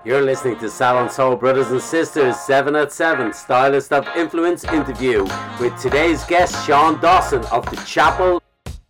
You're listening to Salon Soul Brothers and Sisters 7 at 7 Stylist of Influence interview with today's guest Sean Dawson of the Chapel.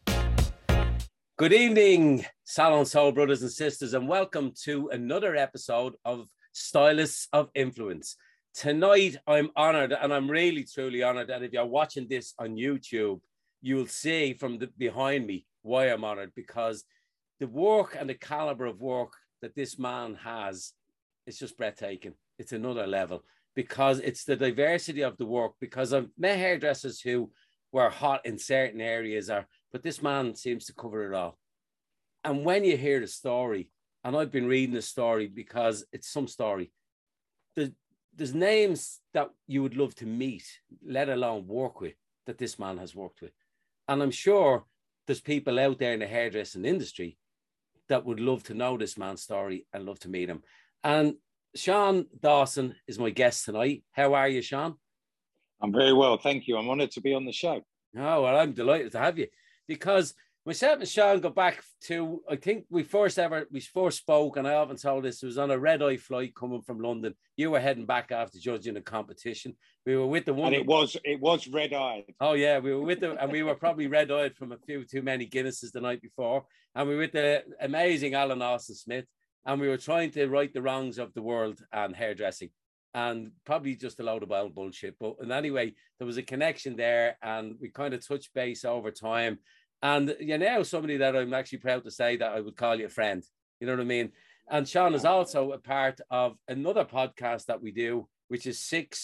Good evening, Salon Soul Brothers and Sisters, and welcome to another episode of Stylists of Influence. Tonight, I'm honoured, and I'm really, truly honoured, and if you're watching this on YouTube, you'll see from behind me why I'm honoured, because the work and the calibre of work that this man has, it's just breathtaking. It's another level, because it's the diversity of the work, because I've met hairdressers who were hot in certain areas, but this man seems to cover it all. And when you hear the story, and I've been reading the story because it's some story, there's names that you would love to meet, let alone work with, that this man has worked with. And I'm sure there's people out there in the hairdressing industry that would love to know this man's story and love to meet him. And Sean Dawson is my guest tonight. How are you, Sean? I'm very well, thank you. I'm honoured to be on the show. Oh, well, I'm delighted to have you, because myself and Sean go back to, I think we first spoke, and I often told this, it was on a red-eye flight coming from London. You were heading back after judging a competition. We were with the one. And it was red-eyed. Oh, yeah, we were with them, and we were probably red-eyed from a few too many Guinnesses the night before. And we were with the amazing Alan Austin Smith, and we were trying to right the wrongs of the world and hairdressing, and probably just a load of wild bullshit. But anyway, there was a connection there, and we kind of touched base over time. And you're now somebody that I'm actually proud to say that I would call you a friend. You know what I mean? And Sean is also a part of another podcast that we do, which is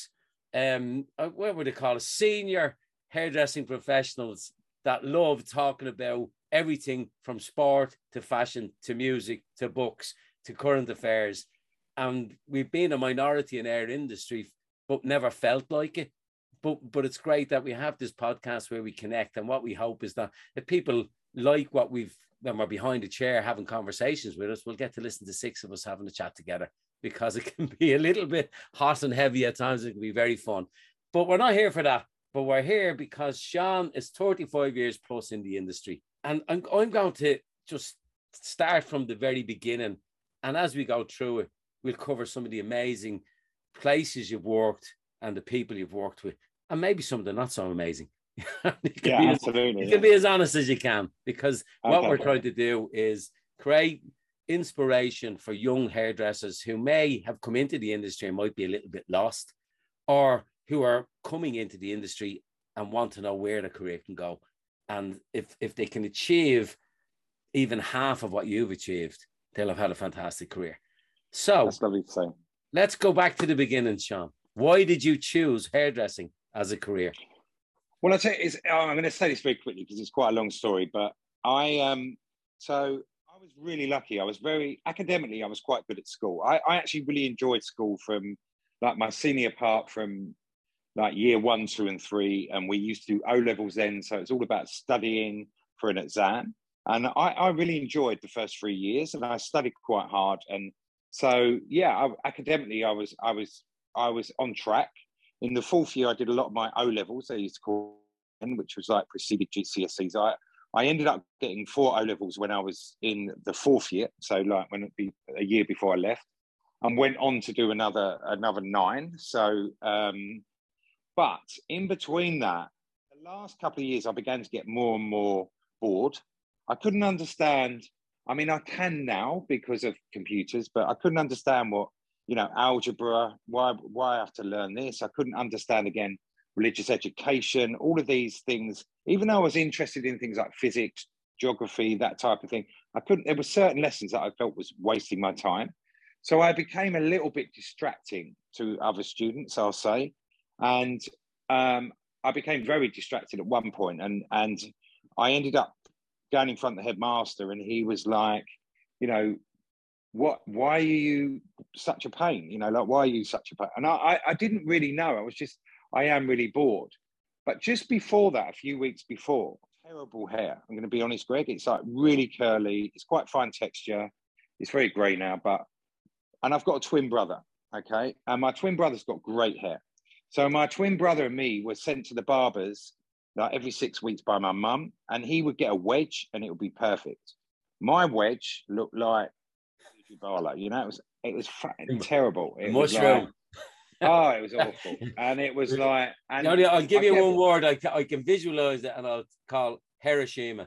what would they call it? Senior hairdressing professionals that love talking about everything from sport to fashion to music to books to current affairs. And we've been a minority in our industry, but never felt like it. But it's great that we have this podcast where we connect. And what we hope is that if people like what when we're behind a chair having conversations with us, we'll get to listen to six of us having a chat together, because it can be a little bit hot and heavy at times. It can be very fun. But we're not here for that. But we're here because Sean is 35 years plus in the industry. And I'm going to just start from the very beginning. And as we go through it, we'll cover some of the amazing places you've worked and the people you've worked with. And maybe some of them not so amazing. Absolutely. You can be as honest as you can, because what we're trying to do is create inspiration for young hairdressers who may have come into the industry and might be a little bit lost, or who are coming into the industry and want to know where their career can go. And if they can achieve even half of what you've achieved, they'll have had a fantastic career. So that's lovely to say. Let's go back to the beginning, Sean. Why did you choose hairdressing as a career? Well, I'm going to say this very quickly because it's quite a long story, but I was really lucky. I was academically, I was quite good at school. I actually really enjoyed school from like my senior part from like year 1, 2, and 3. And we used to do O-levels then. So it's all about studying for an exam. And I really enjoyed the first 3 years, and I studied quite hard. And so, yeah, academically, I was on track. In the 4th year, I did a lot of my O-levels, they used to call them, which was like preceded GCSEs. I ended up getting 4 O-levels when I was in the 4th year, so like when it'd be a year before I left, and went on to do another 9. So, but in between that, the last couple of years, I began to get more and more bored. I couldn't understand. I mean, I can now because of computers, but I couldn't understand what, algebra, why I have to learn this. I couldn't understand, again, religious education, all of these things. Even though I was interested in things like physics, geography, that type of thing, there were certain lessons that I felt was wasting my time. So I became a little bit distracting to other students, I'll say. And I became very distracted at one point, and I ended up going in front of the headmaster, and he was like, why are you such a pain? Why are you such a pain? And I didn't really know. I am really bored. But just before that, a few weeks before, terrible hair. I'm going to be honest, Greg. It's like really curly. It's quite fine texture. It's very grey now, and I've got a twin brother, okay? And my twin brother's got great hair. So my twin brother and me were sent to the barbers like every 6 weeks by my mum, and he would get a wedge and it would be perfect. My wedge looked like Dubala, It was fucking terrible. The It was mushroom. like, oh, it was awful. And it was like, and I'll give you one word I can visualize it, and I'll call Hiroshima.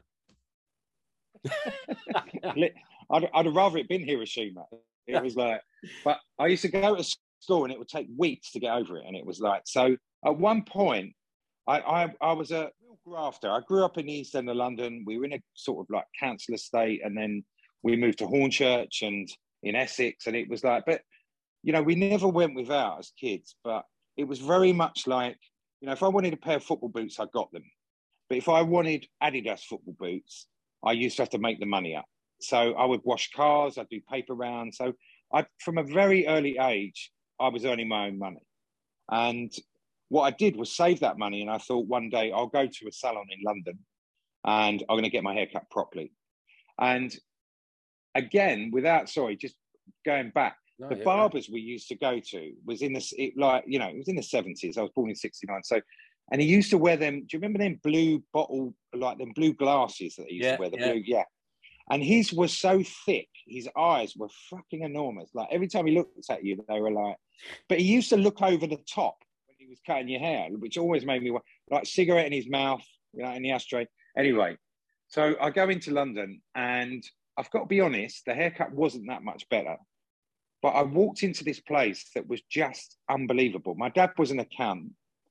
I'd have rather it been Hiroshima. It was like, but I used to go to school and it would take weeks to get over it. And it was like, so at one point, I was a real grafter. I grew up in the East End of London. We were in a sort of like council estate, and then we moved to Hornchurch and in Essex. And it was like, but, you know, we never went without as kids, but it was very much like, you know, if I wanted a pair of football boots, I got them. But if I wanted Adidas football boots, I used to have to make the money up. So I would wash cars, I'd do paper rounds. So from a very early age, I was earning my own money. And what I did was save that money. And I thought one day I'll go to a salon in London and I'm going to get my hair cut properly. And again, just going back, the barbers we used to go to was in it was in the 70s. I was born in 69. So, and he used to wear them. Do you remember them blue bottle, like them blue glasses that he used to wear? Blue, yeah. And his was so thick, his eyes were fucking enormous. Like every time he looked at you, they were like, but he used to look over the top when he was cutting your hair, which always made me like cigarette in his mouth, you know, in the ashtray. Anyway, so I go into London and I've got to be honest, the haircut wasn't that much better. But I walked into this place that was just unbelievable. My dad was an accountant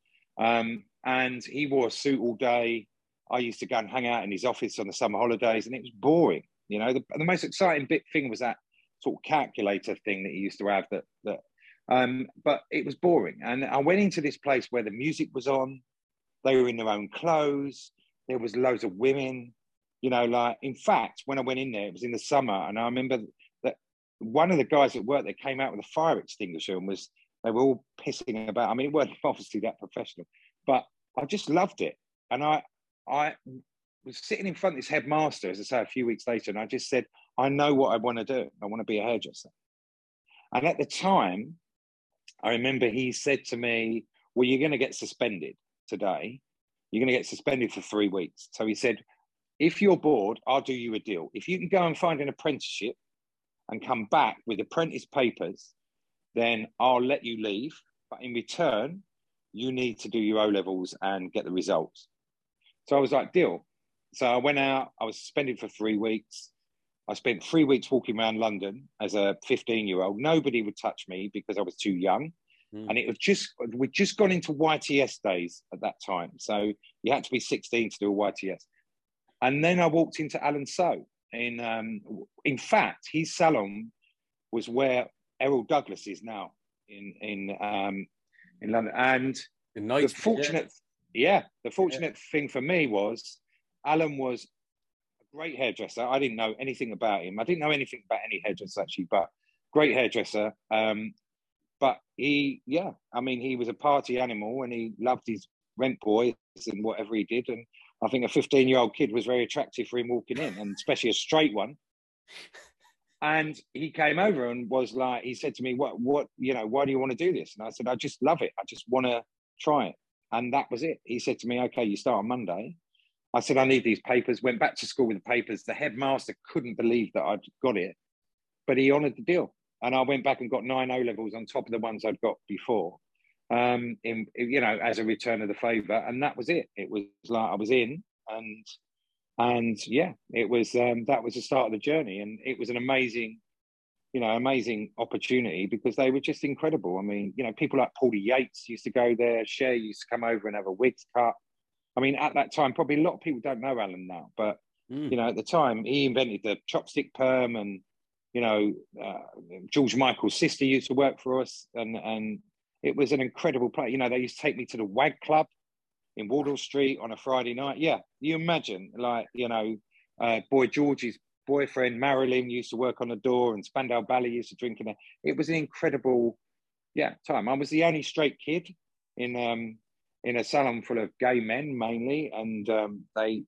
and he wore a suit all day. I used to go and hang out in his office on the summer holidays, and it was boring. You know, the most exciting thing was that sort of calculator thing that he used to have. But it was boring. And I went into this place where the music was on. They were in their own clothes. There was loads of women. You know, like in fact, when I went in there, it was in the summer, and I remember that one of the guys at work that came out with a fire extinguisher and they were all pissing about. I mean, it weren't obviously that professional, but I just loved it. And I was sitting in front of this headmaster, as I say, a few weeks later, and I just said, I know what I want to do. I want to be a hairdresser. And at the time, I remember he said to me, well, you're going to get suspended today. You're going to get suspended for 3 weeks. So he said, if you're bored, I'll do you a deal. If you can go and find an apprenticeship and come back with apprentice papers, then I'll let you leave. But in return, you need to do your O-levels and get the results. So I was like, deal. So I went out, I was suspended for 3 weeks. I spent 3 weeks walking around London as a 15-year-old. Nobody would touch me because I was too young. And we'd just gone into YTS days at that time. So you had to be 16 to do a YTS. And then I walked into Alan So. In fact, his salon was where Errol Douglas is now in London. And the fortunate thing for me was Alan was a great hairdresser. I didn't know anything about him. I didn't know anything about any hairdresser actually, but great hairdresser. But he was a party animal and he loved his rent boys and whatever he did. And I think a 15-year-old kid was very attractive for him walking in, and especially a straight one. And he came over and was like, he said to me, what, you know, why do you want to do this? And I said, I just love it. I just want to try it. And that was it. He said to me, okay, you start on Monday. I said, I need these papers. Went back to school with the papers. The headmaster couldn't believe that I'd got it, but he honoured the deal. And I went back and got 9 O-levels on top of the ones I'd got before, as a return of the favour. And that was it. It was like I was in, and yeah, it was that was the start of the journey. And it was an amazing opportunity because they were just incredible. I mean, you know, people like Paulie Yates used to go there. Cher used to come over and have a wigs cut. I mean, at that time, probably a lot of people don't know Alan now, but you know, at the time, he invented the chopstick perm, and you know, George Michael's sister used to work for us, and it was an incredible place. You know, they used to take me to the Wag Club in Wardour Street on a Friday night. Yeah, you imagine, like, you know, Boy George's boyfriend Marilyn used to work on the door, and Spandau Ballet used to drink in there. It was an incredible, time. I was the only straight kid in a salon full of gay men mainly, and they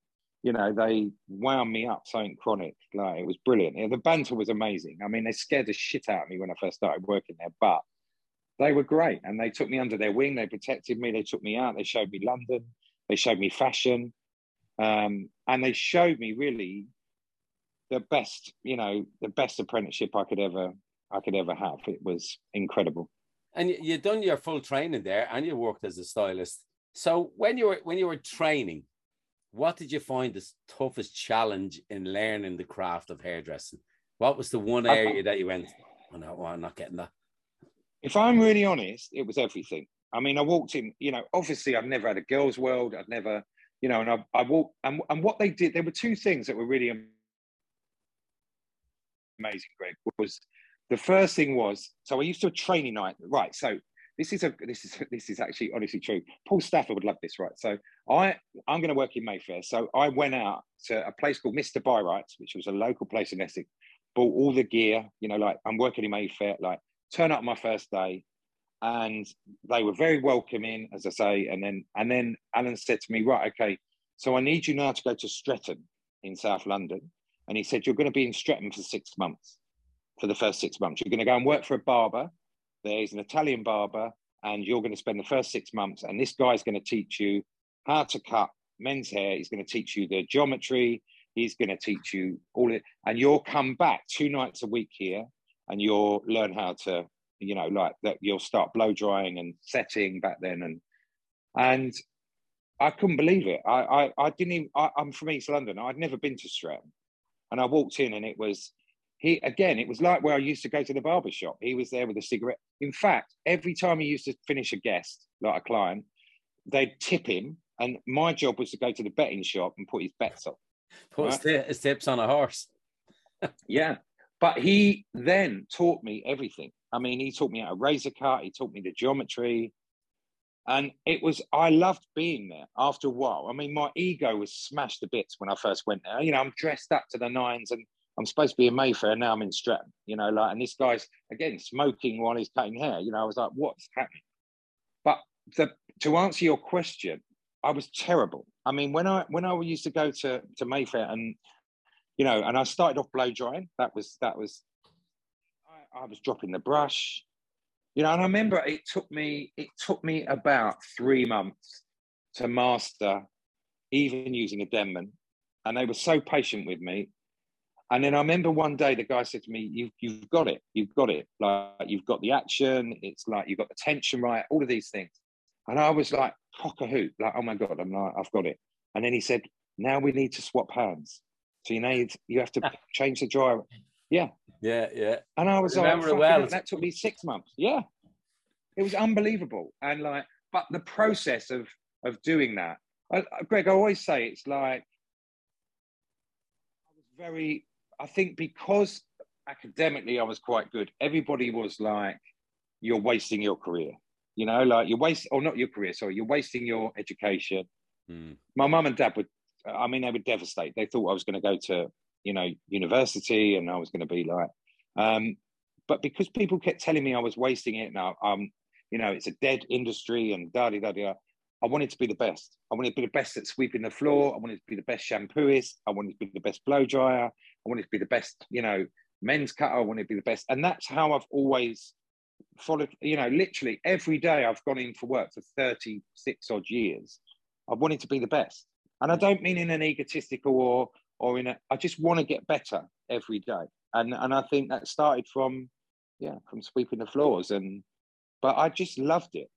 wound me up something chronic. Like, it was brilliant. Yeah, the banter was amazing. I mean, they scared the shit out of me when I first started working there, but they were great, and they took me under their wing. They protected me. They took me out. They showed me London. They showed me fashion, and they showed me really the best apprenticeship I could ever I could ever have. It was incredible. And you've done your full training there, and you worked as a stylist. So when you were training, what did you find the toughest challenge in learning the craft of hairdressing? What was the one area that you went, oh no, I'm not getting that? If I'm really honest, it was everything. I mean, I walked in, you know, obviously I'd never had a girls' world. I'd never, you know, and I walked, and what they did, there were two things that were really amazing, Greg. Was the first thing was, so I used to a training night, right? So this is actually honestly true. Paul Stafford would love this, right? So I'm going to work in Mayfair. So I went out to a place called Mr. Byrights, which was a local place in Essex, bought all the gear, you know, like I'm working in Mayfair, like turn up my first day. And they were very welcoming, as I say. And then Alan said to me, right, okay, so I need you now to go to Streatham in South London. And he said, you're going to be in Streatham for 6 months, for the first 6 months. You're going to go and work for a barber. There's an Italian barber, and you're going to spend the first 6 months. And this guy's going to teach you how to cut men's hair. He's going to teach you the geometry. He's going to teach you all it. And you'll come back 2 nights a week here, and you'll learn how to, you know, like that. You'll start blow drying and setting back then, and I couldn't believe it. I didn't even. I'm from East London. I'd never been to Streatham, and I walked in, and it was it was like where I used to go to the barber shop. He was there with a cigarette. In fact, every time he used to finish a guest, like a client, they'd tip him, and my job was to go to the betting shop and put his bets on. Put his tips on a horse. Yeah, but he then taught me everything. I mean, he taught me how to razor cut. He taught me the geometry. And I loved being there after a while. I mean, my ego was smashed to bits when I first went there. You know, I'm dressed up to the nines and I'm supposed to be in Mayfair. Now I'm in Streatham, you know, like, and this guy's, again, smoking while he's cutting hair. You know, I was like, what's happening? But to answer your question, I was terrible. I mean, when I used to go to Mayfair and, you know, and I started off blow drying, I was dropping the brush, you know, and I remember it took me about 3 months to master even using a Denman, and they were so patient with me. And then I remember one day the guy said to me, you've got it, like you've got the action, it's like you've got the tension right, all of these things. And I was like cock a hoop, like, oh my God, I'm like, I've got it. And then he said, now we need to swap hands. So you have to change the dryer. Yeah. Yeah. And I was like, that took me 6 months. Yeah. It was unbelievable. And like, but the process of doing that, Greg, I always say it's like, I think because academically I was quite good, everybody was like, you're wasting your career. You know, like you're wasting your education. My mum and dad they were devastated. They thought I was going to go to, you know, university and I was going to be like, but because people kept telling me I was wasting it now, you know, it's a dead industry and da-da-da-da. I wanted to be the best. I wanted to be the best at sweeping the floor. I wanted to be the best shampooist. I wanted to be the best blow dryer. I wanted to be the best, you know, men's cutter. I wanted to be the best. And that's how I've always followed, you know, literally every day I've gone in for work for 36 odd years. I wanted to be the best. And I don't mean in an egotistical or I just want to get better every day. And I think that started from sweeping the floors. But I just loved it.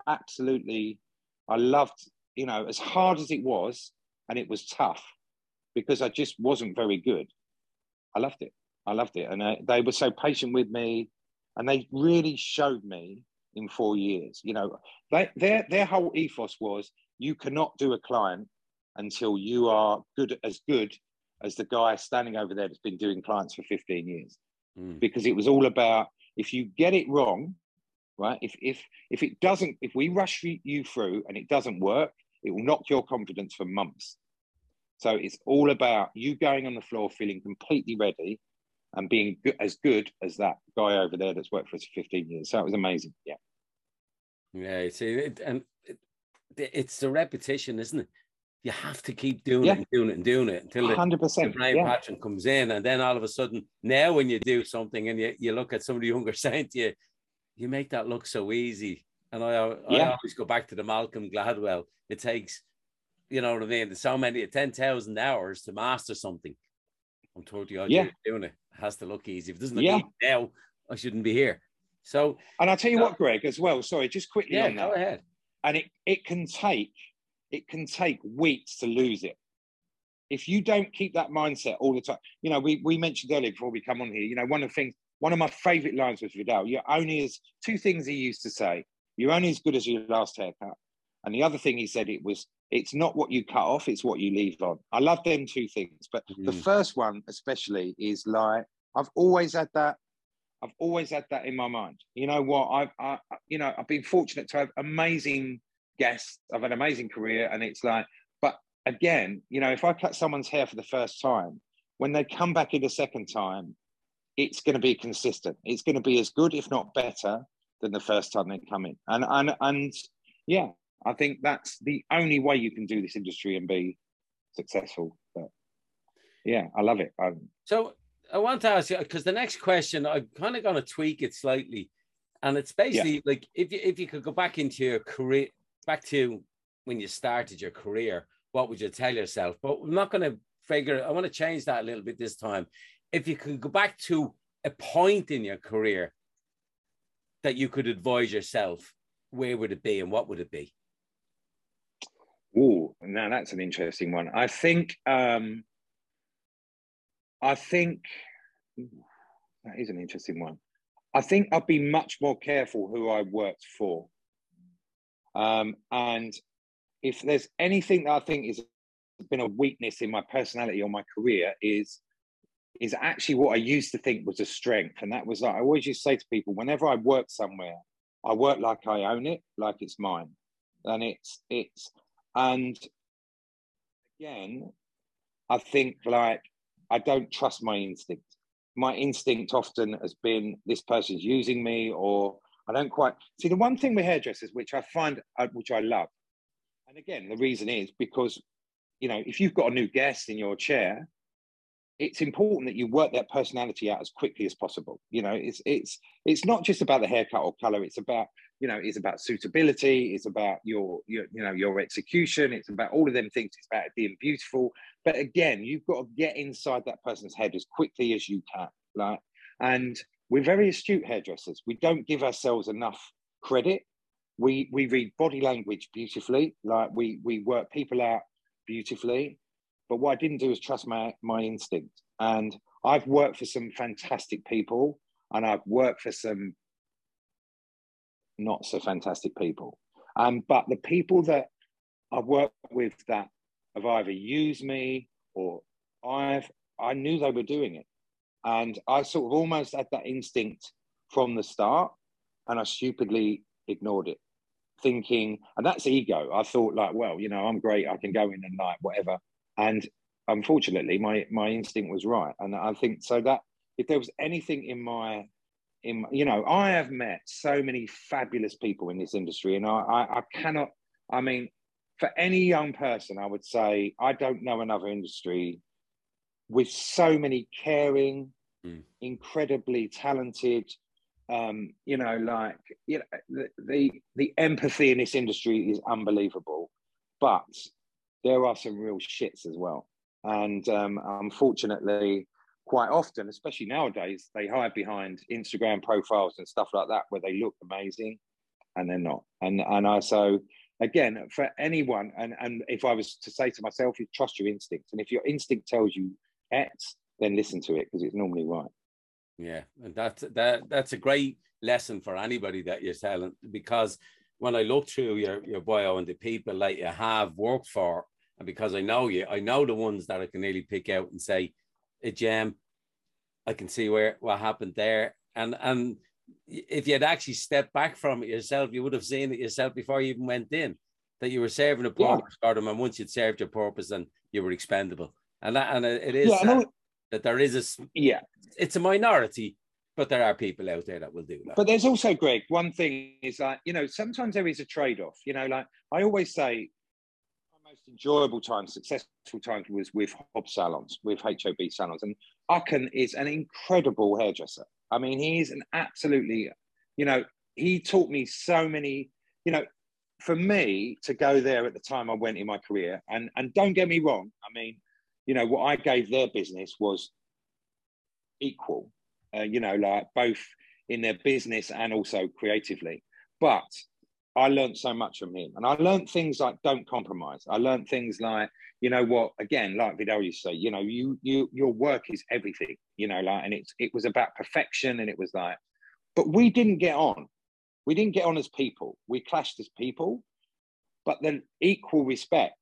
I loved, you know, as hard as it was, and it was tough because I just wasn't very good. I loved it. And they were so patient with me, and they really showed me in 4 years, you know, their whole ethos was, you cannot do a client until you are good as the guy standing over there that's been doing clients for 15 years. Because it was all about, if you get it wrong, right? If we rush you through and it doesn't work, it will knock your confidence for months. So it's all about you going on the floor, feeling completely ready and being as good as that guy over there that's worked for us for 15 years. So it was amazing. Yeah. Yeah. See, it's the repetition, isn't it? You have to keep doing it and doing it until 100%. The brain pattern comes in. And then all of a sudden, now when you do something and you look at somebody younger saying to you, you make that look so easy. And I always go back to the Malcolm Gladwell. It takes, you know what I mean? There's so many, 10,000 hours to master something. I'm 30 odd years doing it. It has to look easy. If it doesn't look easy now, I shouldn't be here. So, and I'll tell you what, Greg, as well. Sorry, just quickly on that. Go ahead. And it can take weeks to lose it if you don't keep that mindset all the time. You know, we mentioned earlier before we come on here. You know, one of my favourite lines was Vidal. You're only as two things he used to say. You're only as good as your last haircut. And the other thing he said it's not what you cut off, it's what you leave on. I love them two things. But the first one especially is like, I've always had that in my mind. You know what? I've been fortunate to have amazing guests. I've had an amazing career, and it's like, but again, you know, if I cut someone's hair for the first time, when they come back in the second time, it's going to be consistent. It's going to be as good, if not better, than the first time they come in. And yeah, I think that's the only way you can do this industry and be successful. But yeah, I love it. So I want to ask you, because the next question, I'm kind of going to tweak it slightly. And it's basically like, if you could go back into your career, back to when you started your career, what would you tell yourself? But I'm not going to I want to change that a little bit this time. If you could go back to a point in your career that you could advise yourself, where would it be and what would it be? Oh, now that's an interesting one. I think that is an interesting one. I think I'd be much more careful who I worked for. And if there's anything that I think has been a weakness in my personality or my career is actually what I used to think was a strength. And that was like, I always used to say to people, whenever I work somewhere, I work like I own it, like it's mine. And and again, I think like, I don't trust my instinct. My instinct often has been, this person's using me, or I don't quite see. The one thing with hairdressers, which I find, which I love, and again, the reason is because, you know, if you've got a new guest in your chair, it's important that you work that personality out as quickly as possible. You know, it's not just about the haircut or color. It's about, you know, it's about suitability. It's about your execution. It's about all of them things. It's about being beautiful. But again, you've got to get inside that person's head as quickly as you can. Like, and we're very astute hairdressers. We don't give ourselves enough credit. We read body language beautifully. Like we work people out beautifully. But what I didn't do is trust my instinct. And I've worked for some fantastic people, and I've worked for some not so fantastic people. But the people that I've worked with that have either used me or I knew they were doing it. And I sort of almost had that instinct from the start, and I stupidly ignored it, thinking, and that's ego. I thought like, well, you know, I'm great. I can go in and like whatever. And unfortunately, my instinct was right. And I think so that if there was anything in you know, I have met so many fabulous people in this industry, and I cannot, I mean, for any young person, I would say, I don't know another industry with so many caring, incredibly talented, you know, like, you know, the empathy in this industry is unbelievable, but there are some real shits as well. And unfortunately, quite often, especially nowadays, they hide behind Instagram profiles and stuff like that, where they look amazing and they're not. And so again, for anyone, and if I was to say to myself, you trust your instinct. And if your instinct tells you X, then listen to it, because it's normally right. Yeah, and that's a great lesson for anybody that you're telling, because when I look through your bio and the people that you have worked for, and because I know you, I know the ones that I can really pick out and say, hey, Jem, I can see what happened there. And if you had actually stepped back from it yourself, you would have seen it yourself before you even went in, that you were serving a purpose for them, and once you'd served your purpose, then you were expendable. And it is that there is it's a minority, but there are people out there that will do that. But there's also, Greg, one thing is like, you know, sometimes there is a trade-off. You know, like I always say, my most enjoyable time, successful time was with HOB salons, with HOB salons. And Ucken is an incredible hairdresser. I mean, he's an absolutely, you know, he taught me so many, you know, for me to go there at the time I went in my career, and don't get me wrong, I mean, you know, what I gave their business was equal, you know, like both in their business and also creatively. But I learned so much from him, and I learned things like don't compromise. I learned things like, you know what, again, like Vidal used to say, you know, your work is everything, you know, like, and it was about perfection, and it was like, but we didn't get on. We didn't get on as people. We clashed as people, but the equal respect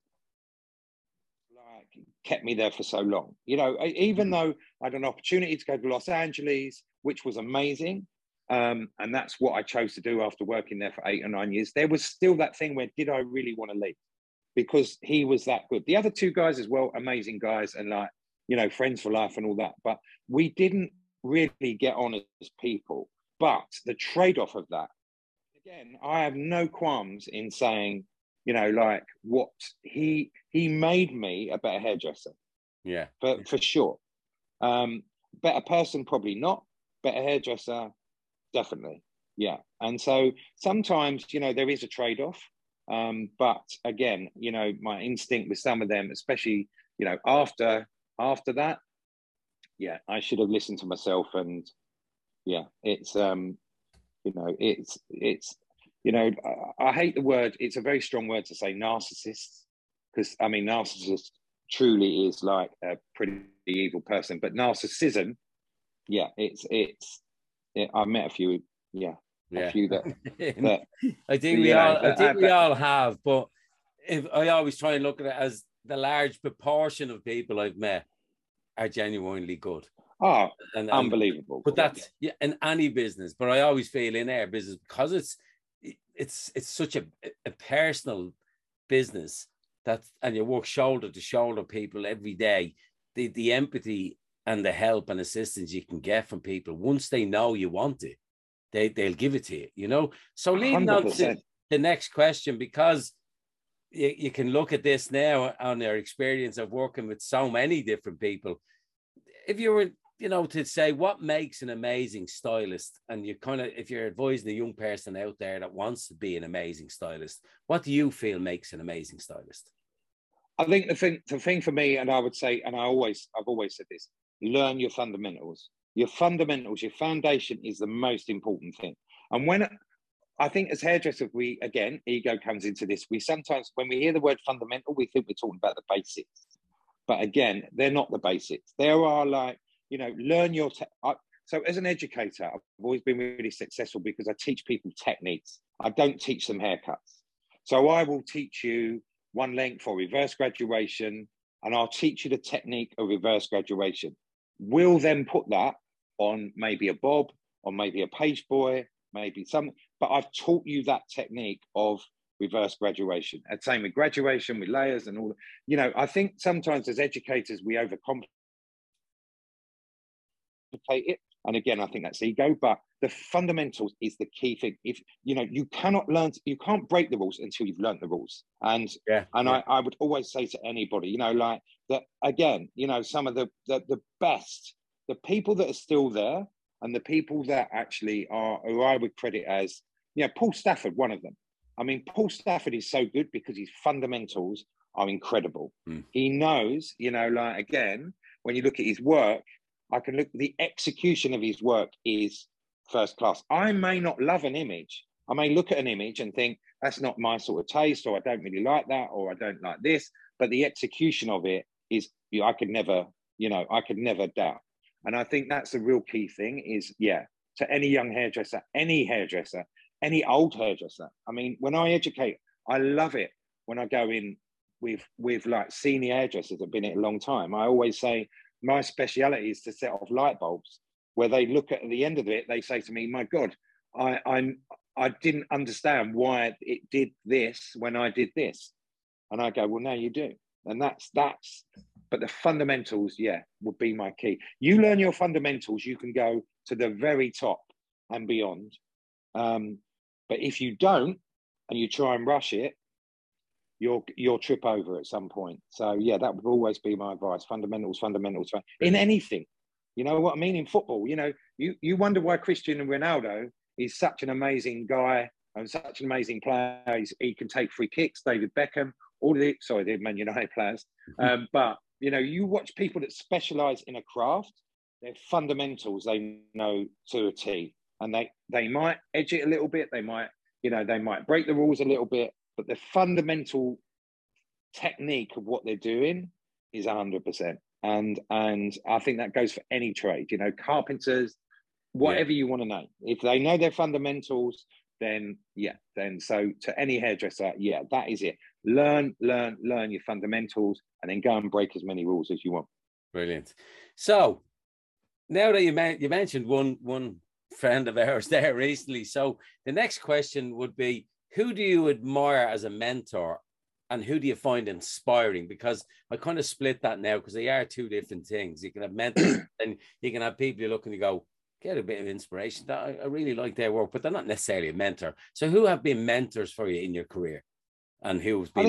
like kept me there for so long. You know, even though I had an opportunity to go to Los Angeles, which was amazing. And that's what I chose to do after working there for 8 or 9 years. There was still that thing where, did I really want to leave? Because he was that good. The other two guys as well, amazing guys, and like, you know, friends for life and all that. But we didn't really get on as people. But the trade-off of that, again, I have no qualms in saying, you know, like what he made me a better hairdresser. Yeah. For sure. Better person, probably not. Better hairdresser, definitely. Yeah. And so sometimes, you know, there is a trade-off. But again, you know, my instinct with some of them, especially, you know, after that, yeah, I should have listened to myself. And yeah, it's you know, it's you know, I hate the word, it's a very strong word to say narcissist, because I mean narcissist truly is like a pretty evil person, but narcissism, yeah, I met a few, yeah, a few that I think we all have, but if I always try and look at it as the large proportion of people I've met are genuinely good. Oh, and unbelievable. But that's in any business. But I always feel in our business, because it's such a personal business, and you work shoulder to shoulder people every day. The empathy and the help and assistance you can get from people, once they know you want it, they'll give it to you, you know. So leading 100%. On to the next question, because you can look at this now on their experience of working with so many different people. If you were, you know, to say what makes an amazing stylist, and you kind of, if you're advising a young person out there that wants to be an amazing stylist, what do you feel makes an amazing stylist? I think the thing for me, and I would say, and I've always said this, learn your fundamentals. Your fundamentals, your foundation is the most important thing. And when I think as hairdressers, we, again, ego comes into this. We sometimes, when we hear the word fundamental, we think we're talking about the basics. But again, they're not the basics. There are like, you know, learn your, so as an educator, I've always been really successful because I teach people techniques. I don't teach them haircuts. So I will teach you one length for reverse graduation, and I'll teach you the technique of reverse graduation. We'll then put that on maybe a bob, or maybe a page boy, maybe some, but I've taught you that technique of reverse graduation. And same with graduation, with layers and all. You know, I think sometimes as educators, we overcomplicate it. And again, I think that's ego, but the fundamentals is the key thing. If, you know, you can't break the rules until you've learned the rules. And I would always say to anybody, you know, like that, again, you know, some of the best, the people that are still there, and the people that actually are, who I would credit as, you know, Paul Stafford, one of them. I mean, Paul Stafford is so good because his fundamentals are incredible. He knows, you know, like, again, when you look at his work, I can look, the execution of his work is first class. I may not love an image. I may look at an image and think, that's not my sort of taste, or I don't really like that, or I don't like this. But the execution of it is, I could never doubt. And I think that's the real key thing is, yeah, to any young hairdresser, any old hairdresser. I mean, when I educate, I love it when I go in with like senior hairdressers that have been here a long time. I always say my speciality is to set off light bulbs where they look at the end of it, they say to me, my God, I didn't understand why it did this when I did this. And I go, well, now you do. And that's, but the fundamentals, yeah, would be my key. You learn your fundamentals, you can go to the very top and beyond. But if you don't, and you try and rush it, you'll trip over at some point. So yeah, that would always be my advice. Fundamentals. In anything. You know what I mean? In football, you know, you wonder why Cristiano Ronaldo is such an amazing guy and such an amazing player. He can take free kicks, David Beckham, the Man United players. But, you know, you watch people that specialize in a craft, their fundamentals they know to a T, and they might edge it a little bit. They might, they might break the rules a little bit, but the fundamental technique of what they're doing is 100%. And I think that goes for any trade. Carpenters, whatever you want to know. If they know their fundamentals, then so to any hairdresser, that is it. Learn your fundamentals, and then go and break as many rules as you want. Brilliant. So now that you mentioned one friend of ours there recently, so the next question would be, who do you admire as a mentor, and who do you find inspiring? Because I kind of split that now, because they are two different things. You can have mentors and you can have people you look and you go, get a bit of inspiration. I really like their work, but they're not necessarily a mentor. So who have been mentors for you in your career, and who's been?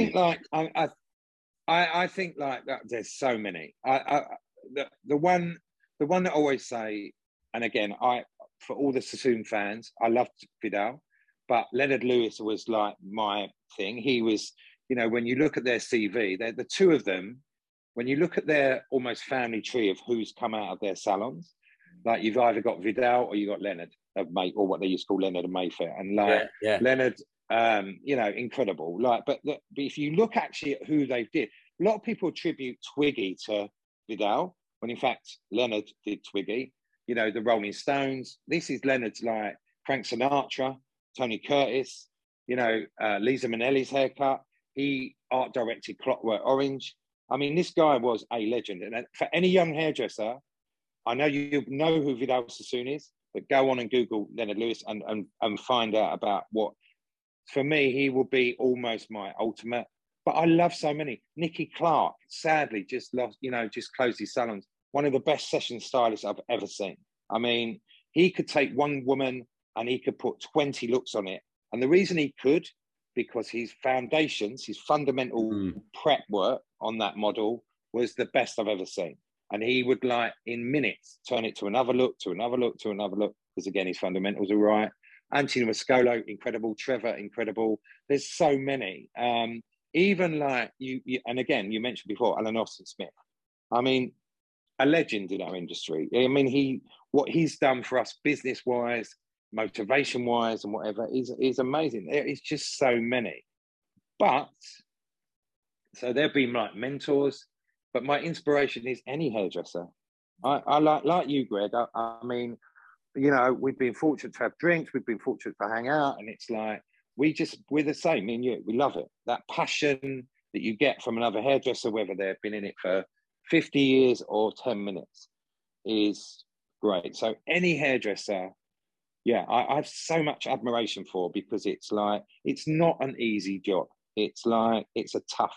I think like that. There's so many. The one that I always say, and again, for all the Sassoon fans, I loved Vidal, but Leonard Lewis was like my thing. He was, when you look at their CV, they're the two of them. When you look at their almost family tree of who's come out of their salons, like you've either got Vidal or you got Leonard or what they used to call Leonard and Mayfair, and Leonard, incredible. But if you look actually at who they did, a lot of people attribute Twiggy to Vidal, when in fact Leonard did Twiggy. The Rolling Stones. This is Leonard's like Frank Sinatra, Tony Curtis. Lisa Minnelli's haircut. He art directed Clockwork Orange. I mean, this guy was a legend. And for any young hairdresser, I know you know who Vidal Sassoon is, but go on and Google Leonard Lewis and find out about what. For me, he will be almost my ultimate. But I love so many. Nicky Clark, sadly, just lost, just closed his salons. One of the best session stylists I've ever seen. I mean, he could take one woman and he could put 20 looks on it. And the reason he could, because his foundations, his fundamental prep work on that model was the best I've ever seen. And he would in minutes turn it to another look, to another look, to another look, because again, his fundamentals are right. Anthony Mascolo, incredible. Trevor, incredible. There's so many. Even you, and again, you mentioned before, Alan Austin Smith. I mean, a legend in our industry. I mean, what he's done for us business-wise, motivation-wise, and whatever is amazing. There is just so many. But so they've been like mentors. But my inspiration is any hairdresser. I like you, Greg. I mean, we've been fortunate to have drinks. We've been fortunate to hang out, and it's like we're the same. Me and you, we love it. That passion that you get from another hairdresser, whether they've been in it for 50 years or 10 minutes, is great. So any hairdresser, I have so much admiration for, because it's not an easy job. It's a tough,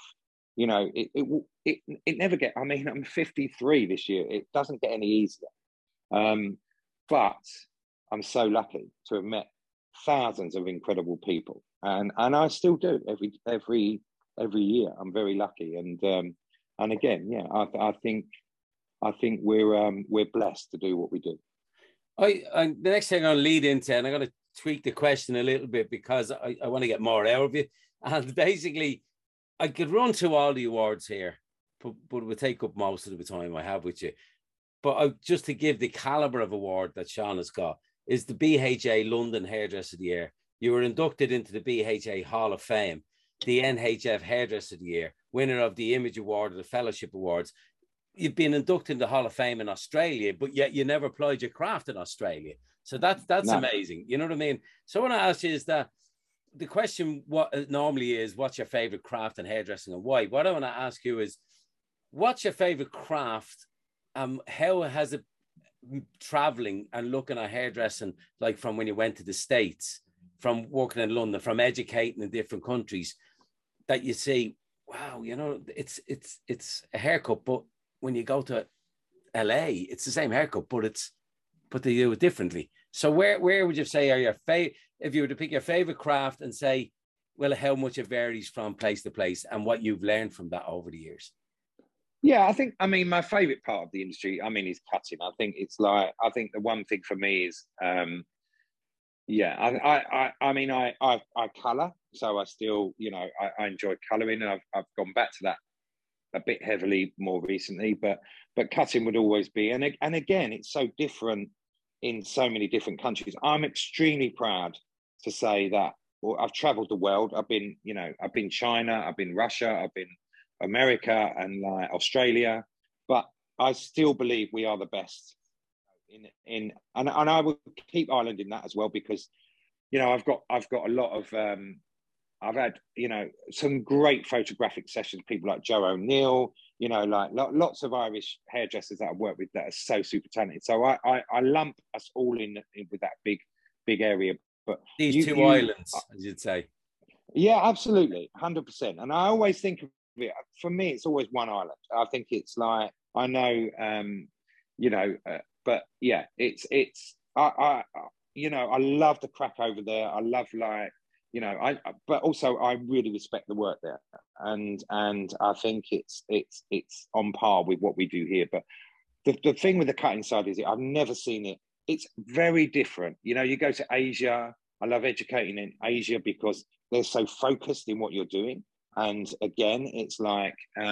it never get. I mean, I'm 53 this year. It doesn't get any easier. But I'm so lucky to have met thousands of incredible people, and I still do every year. I'm very lucky, and again, I think we're blessed to do what we do. The next thing I'll lead into, and I'm going to tweak the question a little bit, because I want to get more out of you. And basically, I could run through all the awards here, but it would take up most of the time I have with you. But just to give the caliber of award that Sean has got, is the BHA London Hairdresser of the Year. You were inducted into the BHA Hall of Fame, the NHF Hairdresser of the Year, winner of the Image Award or the Fellowship Awards. You've been inducted in the Hall of Fame in Australia, but yet you never applied your craft in Australia. So that's amazing. You know what I mean? So what I want to ask you is that the question what normally is, what's your favorite craft in hairdressing and why? What I want to ask you is, what's your favorite craft? How has it traveling and looking at hairdressing, like from when you went to the States, from working in London, from educating in different countries, that you say, wow, it's a haircut, but when you go to LA, it's the same haircut, but they do it differently. So where would you say are your favorite, if you were to pick your favorite craft and say, well, how much it varies from place to place and what you've learned from that over the years? Yeah, I mean, my favorite part of the industry, is cutting. I think the one thing for me is, I color. So I still, I enjoy coloring, and I've gone back to that a bit heavily more recently, but cutting would always be. And again, it's so different in so many different countries. I'm extremely proud to say that, well, I've traveled the world. I've been China, I've been Russia, I've been America, and like Australia, but I still believe we are the best and I will keep Ireland in that as well, because I've got a lot of I've had some great photographic sessions, people like Joe O'Neill, like lots of Irish hairdressers that I've worked with that are so super talented. So I lump us all in with that big area. But these two islands, as you'd say. Yeah, absolutely, 100%. And I always think of it, for me, it's always one island. I think it's like, I know, but yeah, it's I love the crack over there. I love but also I really respect the work there, and I think it's on par with what we do here. But the thing with the cutting side is I've never seen it. It's very different. You go to Asia. I love educating in Asia because they're so focused in what you're doing. And again, it's like,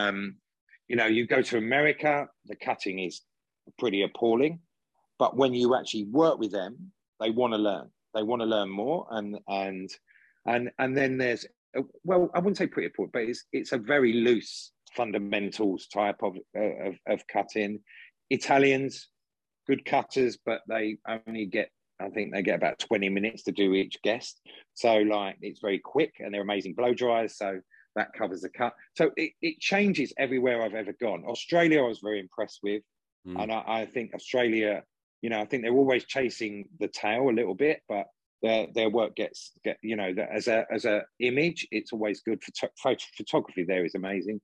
you go to America, the cutting is pretty appalling. But when you actually work with them, they want to learn. They want to learn more. And then there's, well, I wouldn't say pretty appalling, but it's a very loose fundamentals type of cutting. Italians, good cutters, but they only get, I think they get about 20 minutes to do each guest. So like, it's very quick, and they're amazing blow dryers. So that covers the cut. So it changes everywhere I've ever gone. Australia, I was very impressed with. And I think Australia, I think they're always chasing the tail a little bit, but their work gets as a image, it's always good. Photography there is amazing.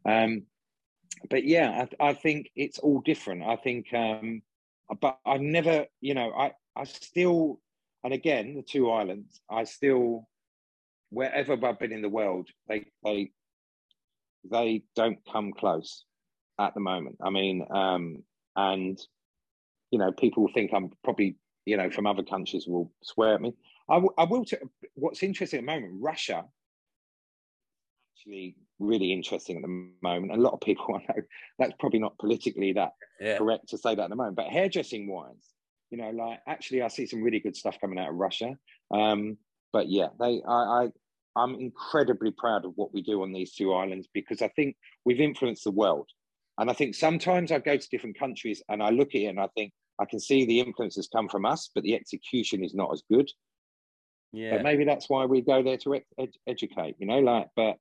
But yeah, I think it's all different. I think, but I've never, I still, and again, the two islands, I still, wherever I've been in the world, they don't come close at the moment. I mean, and people think I'm probably, from other countries will swear at me. I will. What's interesting at the moment, Russia, actually really interesting at the moment. A lot of people, I know that's probably not politically that correct to say that at the moment, but hairdressing wise, like actually I see some really good stuff coming out of Russia. But yeah, I'm incredibly proud of what we do on these two islands, because I think we've influenced the world. And I think sometimes I go to different countries and I look at it and I think I can see the influences come from us, but the execution is not as good. Yeah. But maybe that's why we go there to educate, but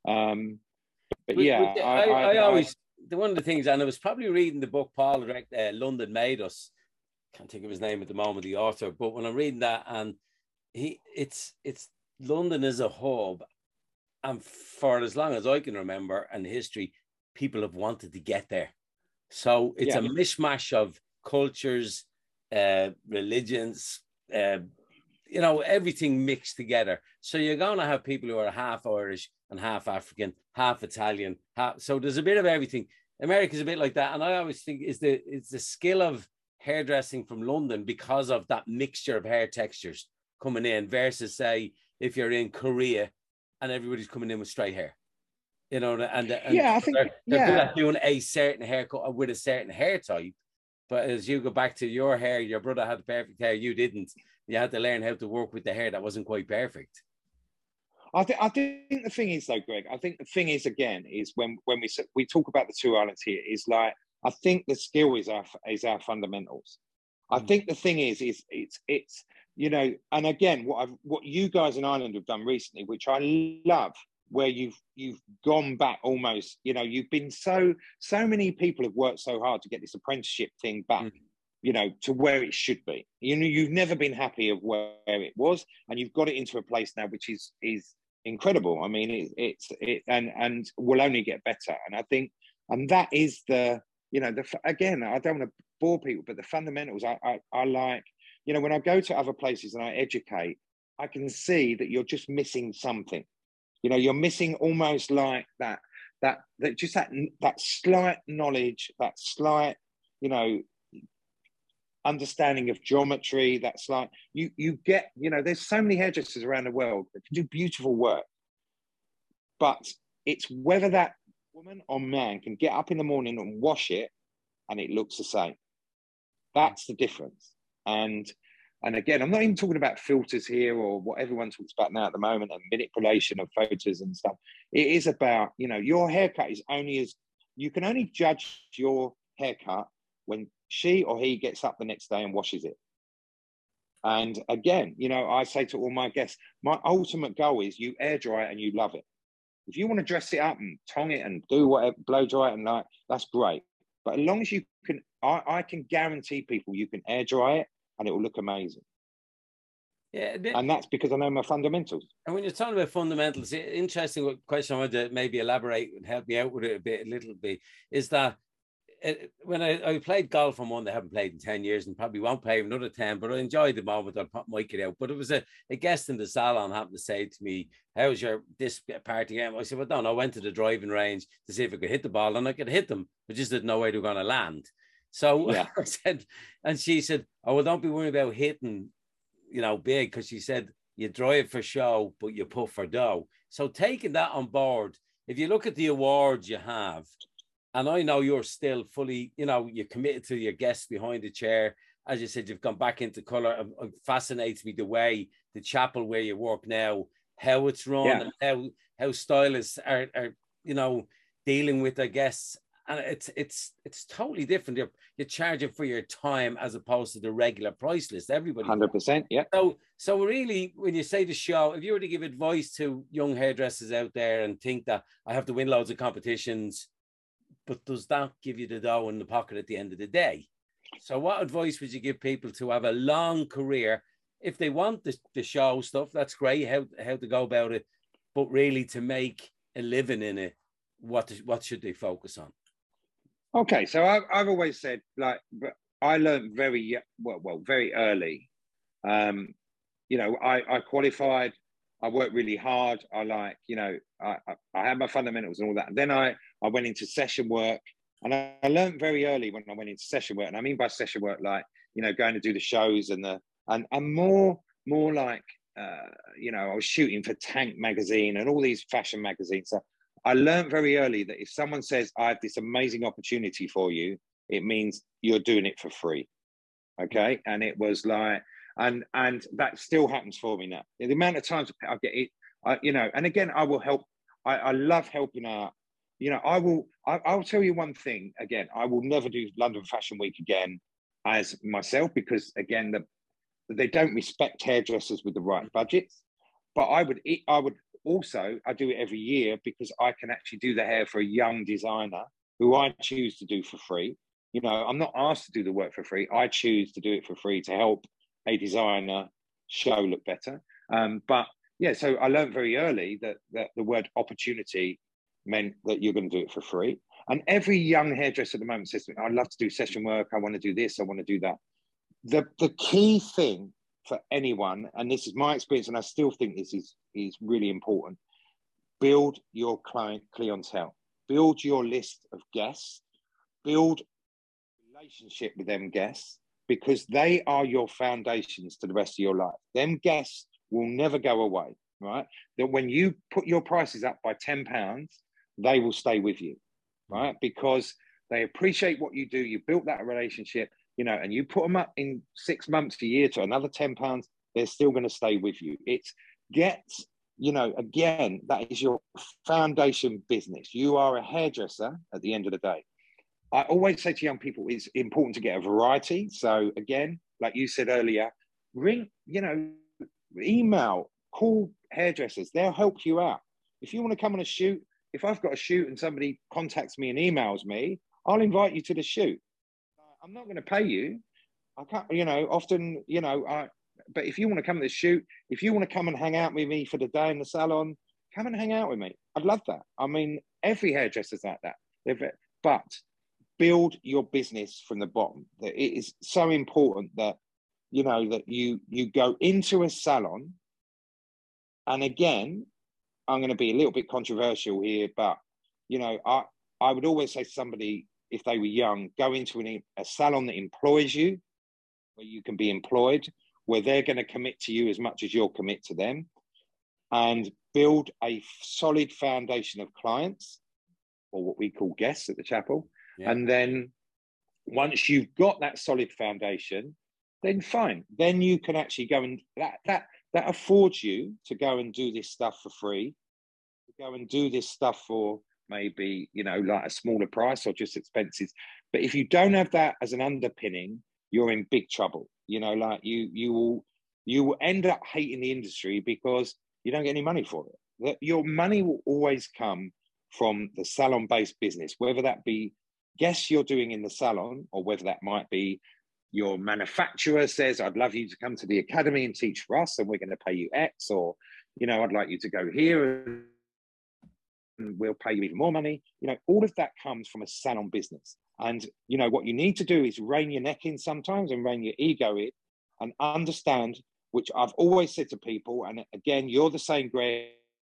yeah. I always, one of the things, and I was probably reading the book Paul London Made Us. Can't think of his name at the moment, the author, but when I'm reading that, and it's London is a hub, and for as long as I can remember in history, people have wanted to get there. So it's a mishmash of cultures, religions, everything mixed together. So you're going to have people who are half Irish and half African, half Italian. So there's a bit of everything. America's a bit like that. And I always think it's the skill of hairdressing from London, because of that mixture of hair textures coming in, versus say if you're in Korea and everybody's coming in with straight hair, and yeah, I think they're good at doing a certain haircut with a certain hair type. But as you go back to your hair, your brother had perfect hair, you didn't. You had to learn how to work with the hair that wasn't quite perfect. I think the thing is, though, Greg, I think the thing is, again, is when we talk about the two islands here, is like, I think the skill is our fundamentals. I think the thing is it's and again, what you guys in Ireland have done recently, which I love, where you've gone back almost, you've been so many people have worked so hard to get this apprenticeship thing back, to where it should be. You've never been happy of where it was, and you've got it into a place now which is incredible. I mean, it's and will only get better. And I think, and that is again, I don't want to bore people, but the fundamentals I like. When I go to other places and I educate, I can see that you're just missing something. You're missing almost like that slight knowledge, that slight, understanding of geometry. That's like you get, there's so many hairdressers around the world that can do beautiful work, but it's whether that woman or man can get up in the morning and wash it and it looks the same. That's the difference. And again, I'm not even talking about filters here or what everyone talks about now at the moment and manipulation of photos and stuff. It is about, you know, your haircut is only as, you can only judge your haircut when she or he gets up the next day and washes it. And again, you know, I say to all my guests, my ultimate goal is you air dry it and you love it. If you want to dress it up and tong it and do whatever, blow dry it and like, that's great. But as long as you can, I can guarantee people you can air dry it and it will look amazing. Yeah, and that's because I know my fundamentals. And when you're talking about fundamentals, interesting question I want to maybe elaborate and help me out with it a little bit, is that when I played golf on one that I haven't played in 10 years and probably won't play another 10, but I enjoyed the moment. I'll mic it out. But it was a guest in the salon happened to say to me, how's your this party game? I said, well, no, I went to the driving range to see if I could hit the ball, and I could hit them, but just didn't know where they were going to land. So yeah. I said, and she said, oh, well, don't be worried about hitting, you know, big, because she said, you drive for show, but you putt for dough. So taking that on board, if you look at the awards you have, and I know you're still fully, you know, you're committed to your guests behind the chair. As you said, you've gone back into color. It fascinates me the way the chapel where you work now, how it's run, and how stylists are, you know, dealing with their guests. And it's totally different. You're charging for your time as opposed to the regular price list. Everybody 100%, yeah. So really, when you say the show, if you were to give advice to young hairdressers out there and think that I have to win loads of competitions, but does that give you the dough in the pocket at the end of the day? So what advice would you give people to have a long career? If they want the show stuff, that's great, how to go about it. But really to make a living in it, what should they focus on? Okay, so I've always said, like, I learned very early. You know, I qualified. I worked really hard. I had my fundamentals and all that. And then I went into session work, and I learned very early when I went into session work. And I mean by session work, like, you know, going to do the shows and more like, you know, I was shooting for Tank magazine and all these fashion magazines. So I learned very early that if someone says, I have this amazing opportunity for you, it means you're doing it for free. Okay. And it was like, and that still happens for me now. The amount of times I get it, you know, and again, I will help. I love helping out. You know, I'll tell you one thing again, I will never do London Fashion Week again as myself, because again, they don't respect hairdressers with the right budgets. But I would also, I do it every year because I can actually do the hair for a young designer who I choose to do for free. You know, I'm not asked to do the work for free. I choose to do it for free to help a designer show look better. But yeah, so I learned very early that the word opportunity meant that you're going to do it for free. And every young hairdresser at the moment says to me, I'd love to do session work. I want to do this. I want to do that. The key thing for anyone, and this is my experience, and I still think this is really important, build your clientele, build your list of guests, build a relationship with them guests, because they are your foundations to the rest of your life. Them guests will never go away, right? That when you put your prices up by £10, they will stay with you, right? Because they appreciate what you do. You built that relationship, you know, and you put them up in 6 months, a year to another £10, they're still going to stay with you. You know, again, that is your foundation business. You are a hairdresser at the end of the day. I always say to young people, it's important to get a variety. So again, like you said earlier, ring, you know, email, call hairdressers. They'll help you out. If you want to come on a shoot, if I've got a shoot and somebody contacts me and emails me, I'll invite you to the shoot. I'm not going to pay you. I can't, you know, often, you know, but if you want to come to the shoot, if you want to come and hang out with me for the day in the salon, come and hang out with me. I'd love that. I mean, every hairdresser's like that. But build your business from the bottom. It is so important that, you know, that you go into a salon. And again, I'm going to be a little bit controversial here, but, you know, I would always say to somebody, if they were young, go into a salon that employs you, where you can be employed, where they're going to commit to you as much as you'll commit to them, and build a solid foundation of clients. or what we call guests at the chapel. Yeah. And then once you've got that solid foundation, then fine. Then you can actually go and that affords you to go and do this stuff for free, to go and do this stuff for maybe, you know, like a smaller price or just expenses. But if you don't have that as an underpinning, you're in big trouble. You know, like you will end up hating the industry because you don't get any money for it. Your money will always come from the salon-based business, whether that be guests you're doing in the salon, or whether that might be your manufacturer says, I'd love you to come to the academy and teach for us, and we're going to pay you X, or, you know, I'd like you to go here and we'll pay you even more money. You know, all of that comes from a salon business. And, you know, what you need to do is rein your neck in sometimes and rein your ego in and understand, which I've always said to people, and again, you're the same, Greg,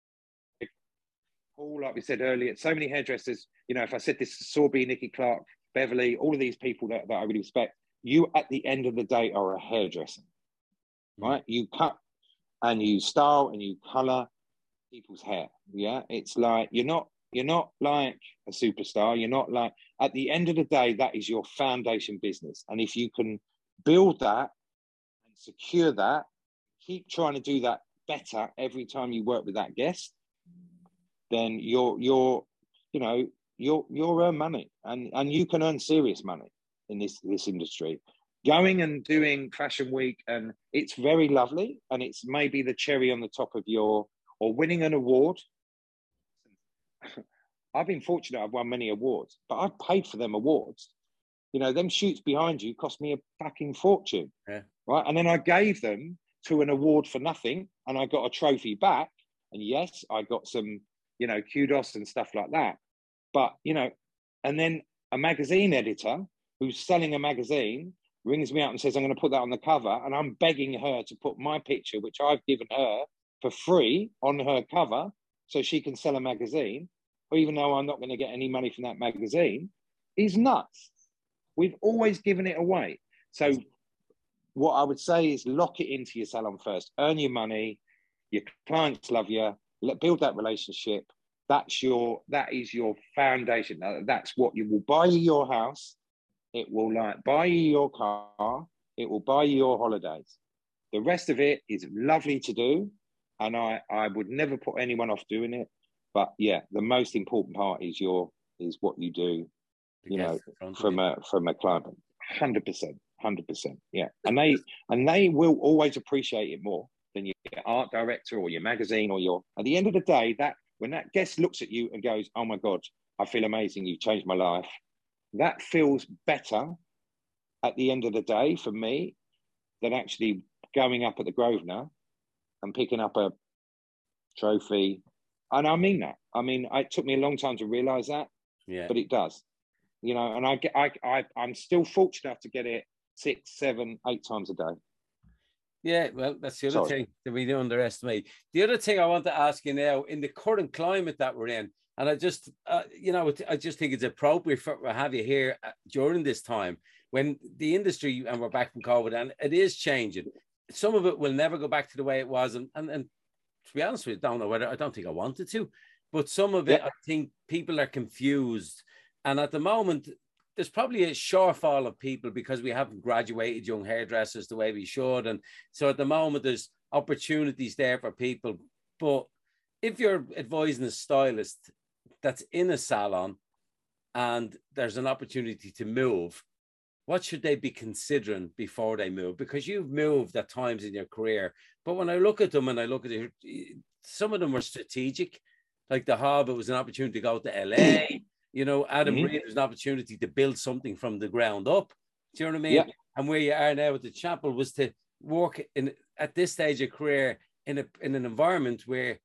Paul, like we said earlier, so many hairdressers, you know, if I said this to Sorby, Nikki Clark, Beverly, all of these people that I really respect, you at the end of the day are a hairdresser, right? You cut and you style and you color people's hair. Yeah, it's like you're not like a superstar. You're not like, at the end of the day, that is your foundation business. And if you can build that and secure that, keep trying to do that better every time you work with that guest, then you'll earn money, and you can earn serious money in this industry. Going and doing Fashion Week, and it's very lovely, and it's maybe the cherry on the top of or winning an award. I've been fortunate, I've won many awards, but I've paid for them awards. You know, them shoots behind you cost me a fucking fortune, right? And then I gave them to an award for nothing, and I got a trophy back, and yes, I got some, you know, kudos and stuff like that. But, you know, and then a magazine editor who's selling a magazine rings me up and says, I'm going to put that on the cover. And I'm begging her to put my picture, which I've given her for free, on her cover so she can sell a magazine, or even though I'm not going to get any money from that magazine, is nuts. We've always given it away. So what I would say is lock it into your salon first. Earn your money. Your clients love you. Build that relationship. That is your foundation. That's what you will buy you your house. It will buy you your car. It will buy you your holidays. The rest of it is lovely to do, and I would never put anyone off doing it. But yeah, the most important part is what you do. You know, from a client, 100%. Yeah, and they will always appreciate it more than your art director or your magazine or your. At the end of the day, that when that guest looks at you and goes, "Oh my God, I feel amazing. You've changed my life," that feels better at the end of the day for me than actually going up at the Grosvenor and picking up a trophy. And I mean that. I mean, it took me a long time to realize that, but it does. You know, and I'm still fortunate enough to get it 6, 7, 8 times a day. Yeah, well, that's the other thing that we don't underestimate. The other thing I want to ask you now, in the current climate that we're in, and I just, you know, I just think it's appropriate to have you here during this time when the industry, and we're back from COVID, and it is changing. Some of it will never go back to the way it was, and to be honest with you, I don't think I wanted to, but some of it, I think people are confused. And at the moment, there's probably a shortfall of people because we haven't graduated young hairdressers the way we should. And so at the moment, there's opportunities there for people. But if you're advising a stylist that's in a salon and there's an opportunity to move, what should they be considering before they move? Because you've moved at times in your career. But when I look at them and I look at it, some of them were strategic. Like the Hobbit was an opportunity to go to LA. You know, Adam Reed was an opportunity to build something from the ground up. Do you know what I mean? Yeah. And where you are now at the chapel was to work at this stage of career in an environment where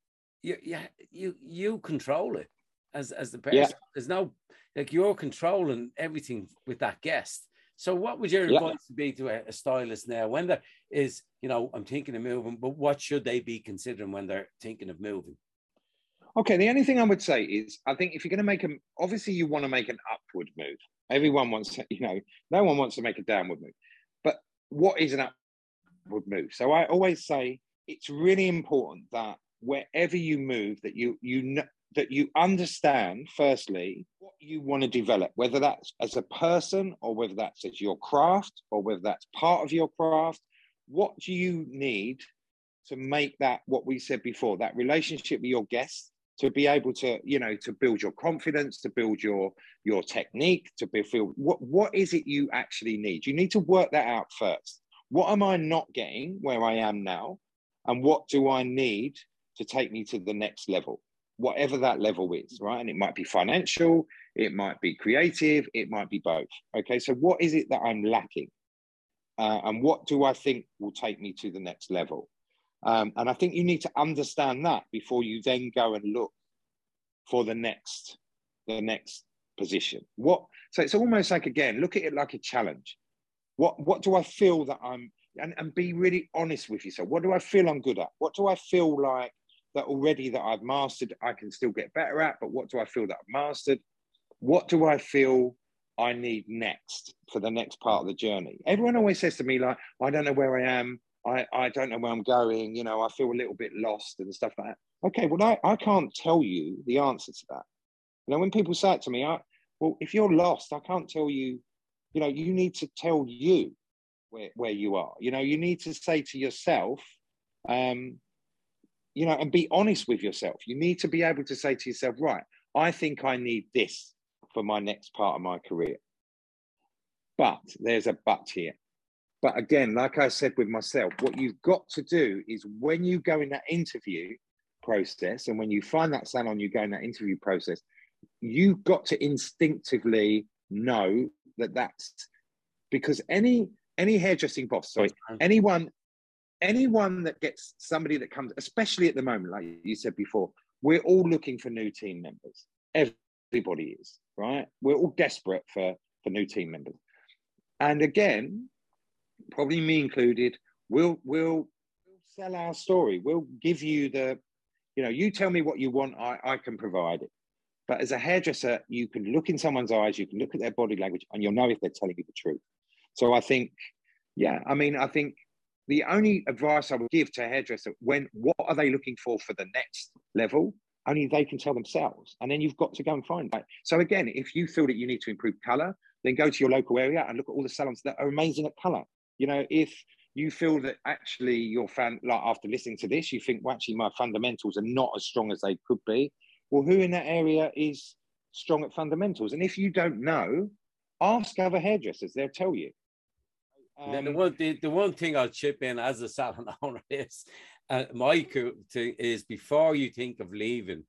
you control it as the person. Yeah. There's no, like, you're controlling everything with that guest. So what would your advice be to a stylist now when there is, you know, I'm thinking of moving, but what should they be considering when they're thinking of moving? Okay, the only thing I would say is, I think if you're going to make obviously you want to make an upward move. Everyone wants to, you know, no one wants to make a downward move. But what is an upward move? So I always say it's really important that wherever you move, that you that you understand, firstly, what you want to develop, whether that's as a person or whether that's as your craft or whether that's part of your craft. What do you need to make that, what we said before, that relationship with your guests, to be able to, you know, to build your confidence, to build your technique, to feel what is it you actually need? You need to work that out first. What am I not getting where I am now? And what do I need to take me to the next level? Whatever that level is, right? And it might be financial, it might be creative, it might be both. Okay, so what is it that I'm lacking? And what do I think will take me to the next level? And I think you need to understand that before you then go and look for the next position. So it's almost like, again, look at it like a challenge. What do I feel that I'm, and be really honest with yourself. What do I feel I'm good at? What do I feel like that already that I've mastered, I can still get better at, but what do I feel that I've mastered? What do I feel I need next for the next part of the journey? Everyone always says to me, like, I don't know where I am. I don't know where I'm going. You know, I feel a little bit lost and stuff like that. Okay, well, I can't tell you the answer to that. You know, when people say it to me, well, if you're lost, I can't tell you, you know, you need to tell you where you are. You know, you need to say to yourself, you know, and be honest with yourself. You need to be able to say to yourself, right, I think I need this for my next part of my career. But there's a but here. But again, like I said with myself, what you've got to do is when you go in that interview process, and when you find that salon, you go in that interview process, you've got to instinctively know that that's, because any hairdressing boss, sorry, anyone that gets somebody that comes, especially at the moment, like you said before, we're all looking for new team members. Everybody is, right? We're all desperate for new team members. And again, probably me included, we'll sell our story. We'll give you the, you know, you tell me what you want, I can provide it. But as a hairdresser, you can look in someone's eyes, you can look at their body language, and you'll know if they're telling you the truth. So I think, yeah, I mean, I think the only advice I would give to a hairdresser, what are they looking for the next level? Only they can tell themselves. And then you've got to go and find that. So again, if you feel that you need to improve color, then go to your local area and look at all the salons that are amazing at color. You know, if you feel that actually your like after listening to this, you think, well, actually my fundamentals are not as strong as they could be. Well, who in that area is strong at fundamentals? And if you don't know, ask other hairdressers, they'll tell you. The one thing I'll chip in as a salon owner is, my thing is, before you think of leaving,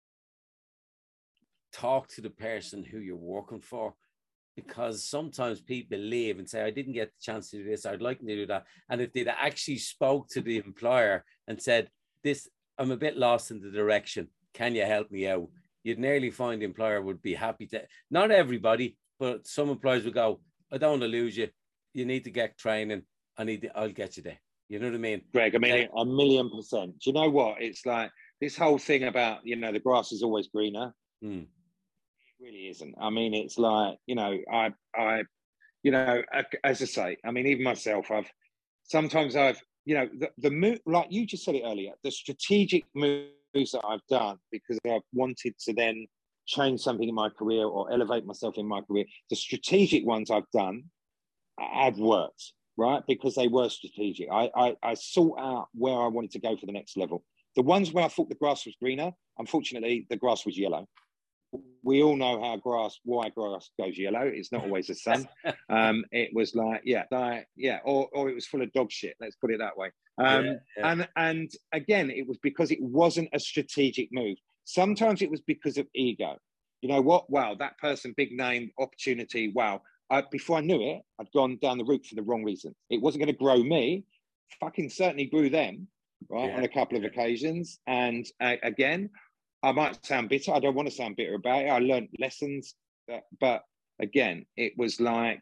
talk to the person who you're working for, because sometimes people leave and say, I didn't get the chance to do this, I'd like to do that. And if they'd actually spoke to the employer and said, this, I'm a bit lost in the direction, can you help me out? You'd nearly find the employer would be happy to, not everybody, but some employers would go, I don't want to lose you. You need to get training. I'll get you there. You know what I mean? Greg, I mean, 1,000,000%. Do you know what? It's like this whole thing about, you know, the grass is always greener. It really isn't. I mean, it's like, you know, you know, as I say, I mean, even myself, sometimes you know, the move, like you just said it earlier, the strategic moves that I've done because I've wanted to then change something in my career or elevate myself in my career, the strategic ones I've done have worked, right? Because they were strategic. I sought out where I wanted to go for the next level. The ones where I thought the grass was greener, unfortunately, the grass was yellow. We all know why grass goes yellow. It's not always the sun. It was like, or it was full of dog shit. Let's put it that way. And again, it was because it wasn't a strategic move. Sometimes it was because of ego. You know what? Wow, that person, big name, opportunity. Wow. Before I knew it, I'd gone down the route for the wrong reason. It wasn't going to grow me. Fucking certainly grew them, right, on a couple of occasions. And again, I might sound bitter. I don't want to sound bitter about it. I learned lessons, but again, it was like,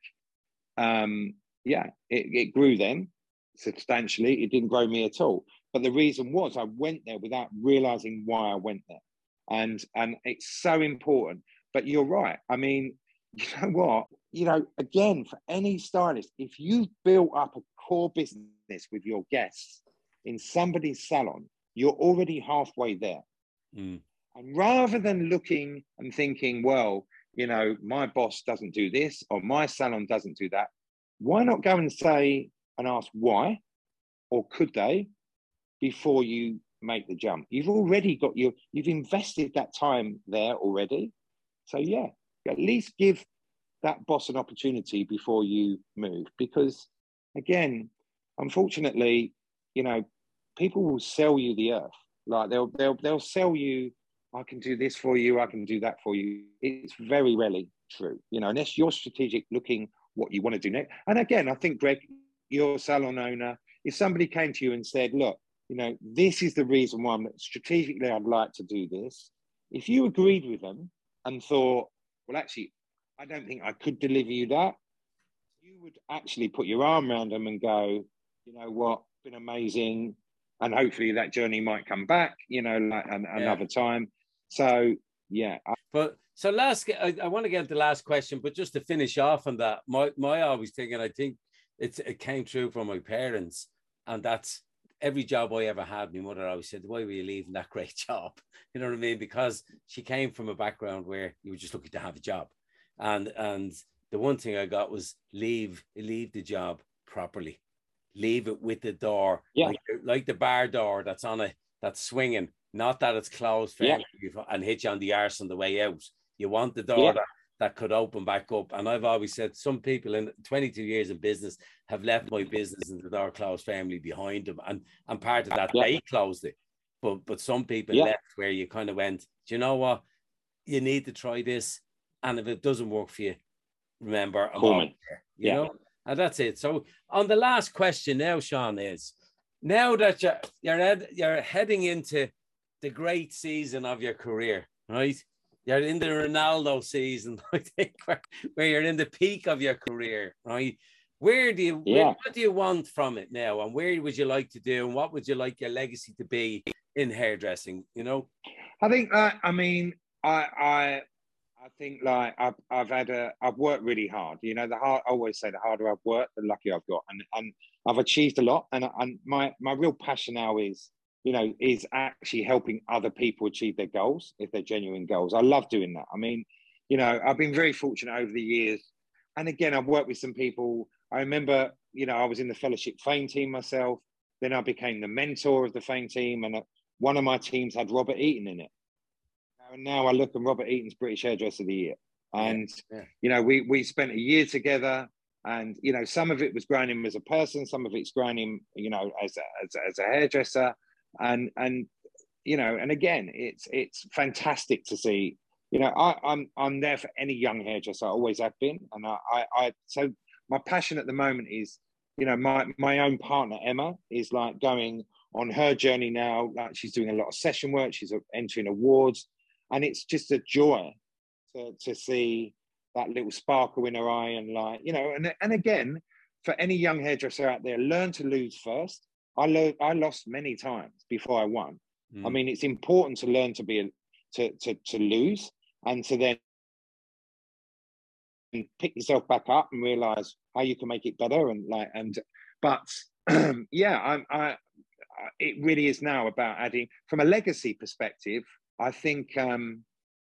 it grew them substantially. It didn't grow me at all. But the reason was I went there without realizing why I went there, and it's so important. But you're right. I mean, you know what? You know, again, for any stylist, if you've built up a core business with your guests in somebody's salon, you're already halfway there. And And rather than looking and thinking, well, you know, my boss doesn't do this or my salon doesn't do that, why not go and say and ask why, or could they, before you make the jump? You've already got you've invested that time there already. So yeah, at least give that boss an opportunity before you move, because again, unfortunately, you know, people will sell you the earth. Like they'll sell you, I can do this for you, I can do that for you. It's very rarely true, you know, unless you're strategic, looking what you want to do next. And again, I think, Greg, you're a salon owner. If somebody came to you and said, look, you know, this is the reason why strategically I'd like to do this. If you agreed with them and thought, well, actually, I don't think I could deliver you that, you would actually put your arm around them and go, you know what, been amazing. And hopefully that journey might come back, you know, like another time. So, yeah. But so I want to get to the last question, but just to finish off on that, my always thinking, I think it came true from my parents, and that's every job I ever had. My mother always said, why were you leaving that great job? You know what I mean? Because she came from a background where you were just looking to have a job. And the one thing I got was leave the job properly. Leave it with the door, like the bar door that's swinging, not that it's closed and hit you on the arse on the way out. You want the door that could open back up. And I've always said, some people in 22 years in business have left my business and the door closed firmly behind them. And part of that, they closed it. But some people left where you kind of went, do you know what? You need to try this. And if it doesn't work for you, remember, I'm over there, you know? And that's it. So on the last question now, Sean, is now that you're heading into the great season of your career, right? You're in the Ronaldo season, I think, where you're in the peak of your career, right? What do you want from it now? And where would you like to do? And what would you like your legacy to be in hairdressing, you know? I think, I mean, I think like I've worked really hard. You know, I always say the harder I've worked, the luckier I've got, and I've achieved a lot. And my real passion now is, you know, is actually helping other people achieve their goals if they're genuine goals. I love doing that. I mean, you know, I've been very fortunate over the years. And again, I've worked with some people. I remember, you know, I was in the Fellowship Fame team myself. Then I became the mentor of the Fame team, and one of my teams had Robert Eaton in it. And now I look, and Robert Eaton's British Hairdresser of the Year. And, you know, we spent a year together, and, you know, some of it was growing him as a person, some of it's growing him, you know, as a hairdresser. And, you know, and again, it's fantastic to see, you know, I'm there for any young hairdresser. I always have been. And so my passion at the moment is, you know, my own partner, Emma, is like going on her journey now. Like, she's doing a lot of session work. She's entering awards. And it's just a joy to see that little sparkle in her eye. And like, you know, and again, for any young hairdresser out there, learn to lose first. I lost many times before I won. I mean, it's important to learn to lose, and to then pick yourself back up and realize how you can make it better. But yeah, it really is now about adding, from a legacy perspective. I think I'm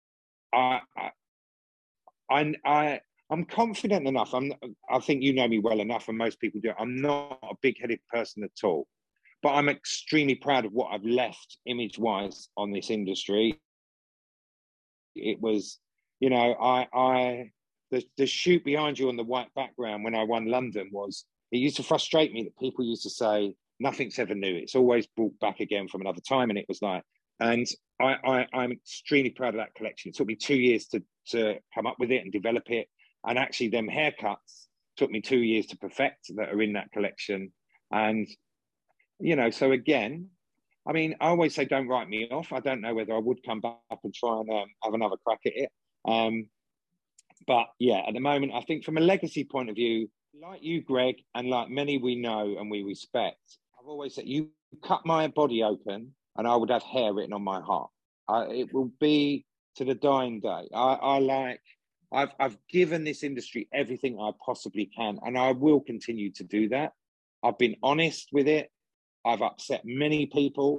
confident enough. I think you know me well enough, and most people do. I'm not a big-headed person at all, but I'm extremely proud of what I've left image-wise on this industry. It was, you know, the shoot behind you on the white background when I won London it used to frustrate me that people used to say nothing's ever new. It's always brought back again from another time, and it was like. And I'm extremely proud of that collection. It took me 2 years to come up with it and develop it. And actually, them haircuts took me 2 years to perfect that are in that collection. And, you know, so again, I mean, I always say, don't write me off. I don't know whether I would come back and try and have another crack at it. But yeah, at the moment, I think from a legacy point of view, like you, Greg, and like many we know and we respect, I've always said, you cut my body open, and I would have hair written on my heart. It will be to the dying day. I've given this industry everything I possibly can, and I will continue to do that. I've been honest with it. I've upset many people,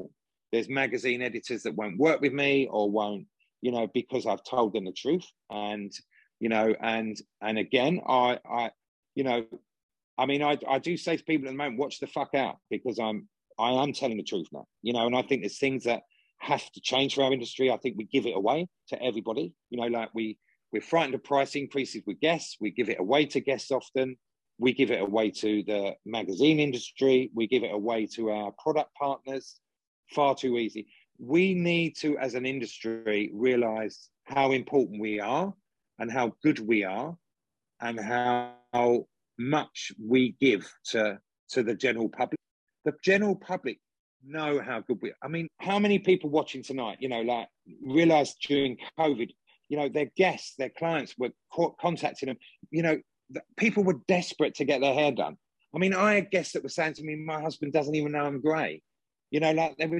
There's magazine editors that won't work with me or won't, you know, because I've told them the truth. And, you know, and again, you know, I mean, I do say to people at the moment, watch the fuck out, because I am telling the truth now, you know, and I think there's things that have to change for our industry. I think we give it away to everybody, you know, like we're frightened of price increases with guests. We give it away to guests often. We give it away to the magazine industry. We give it away to our product partners far too easy. We need to, as an industry, realize how important we are and how good we are and how much we give to the general public. The general public know how good we are. I mean, how many people watching tonight, you know, like realized during COVID, you know, their guests, their clients were contacting them, you know, people were desperate to get their hair done. I mean, I had guests that were saying to me, my husband doesn't even know I'm grey. You know, like they were,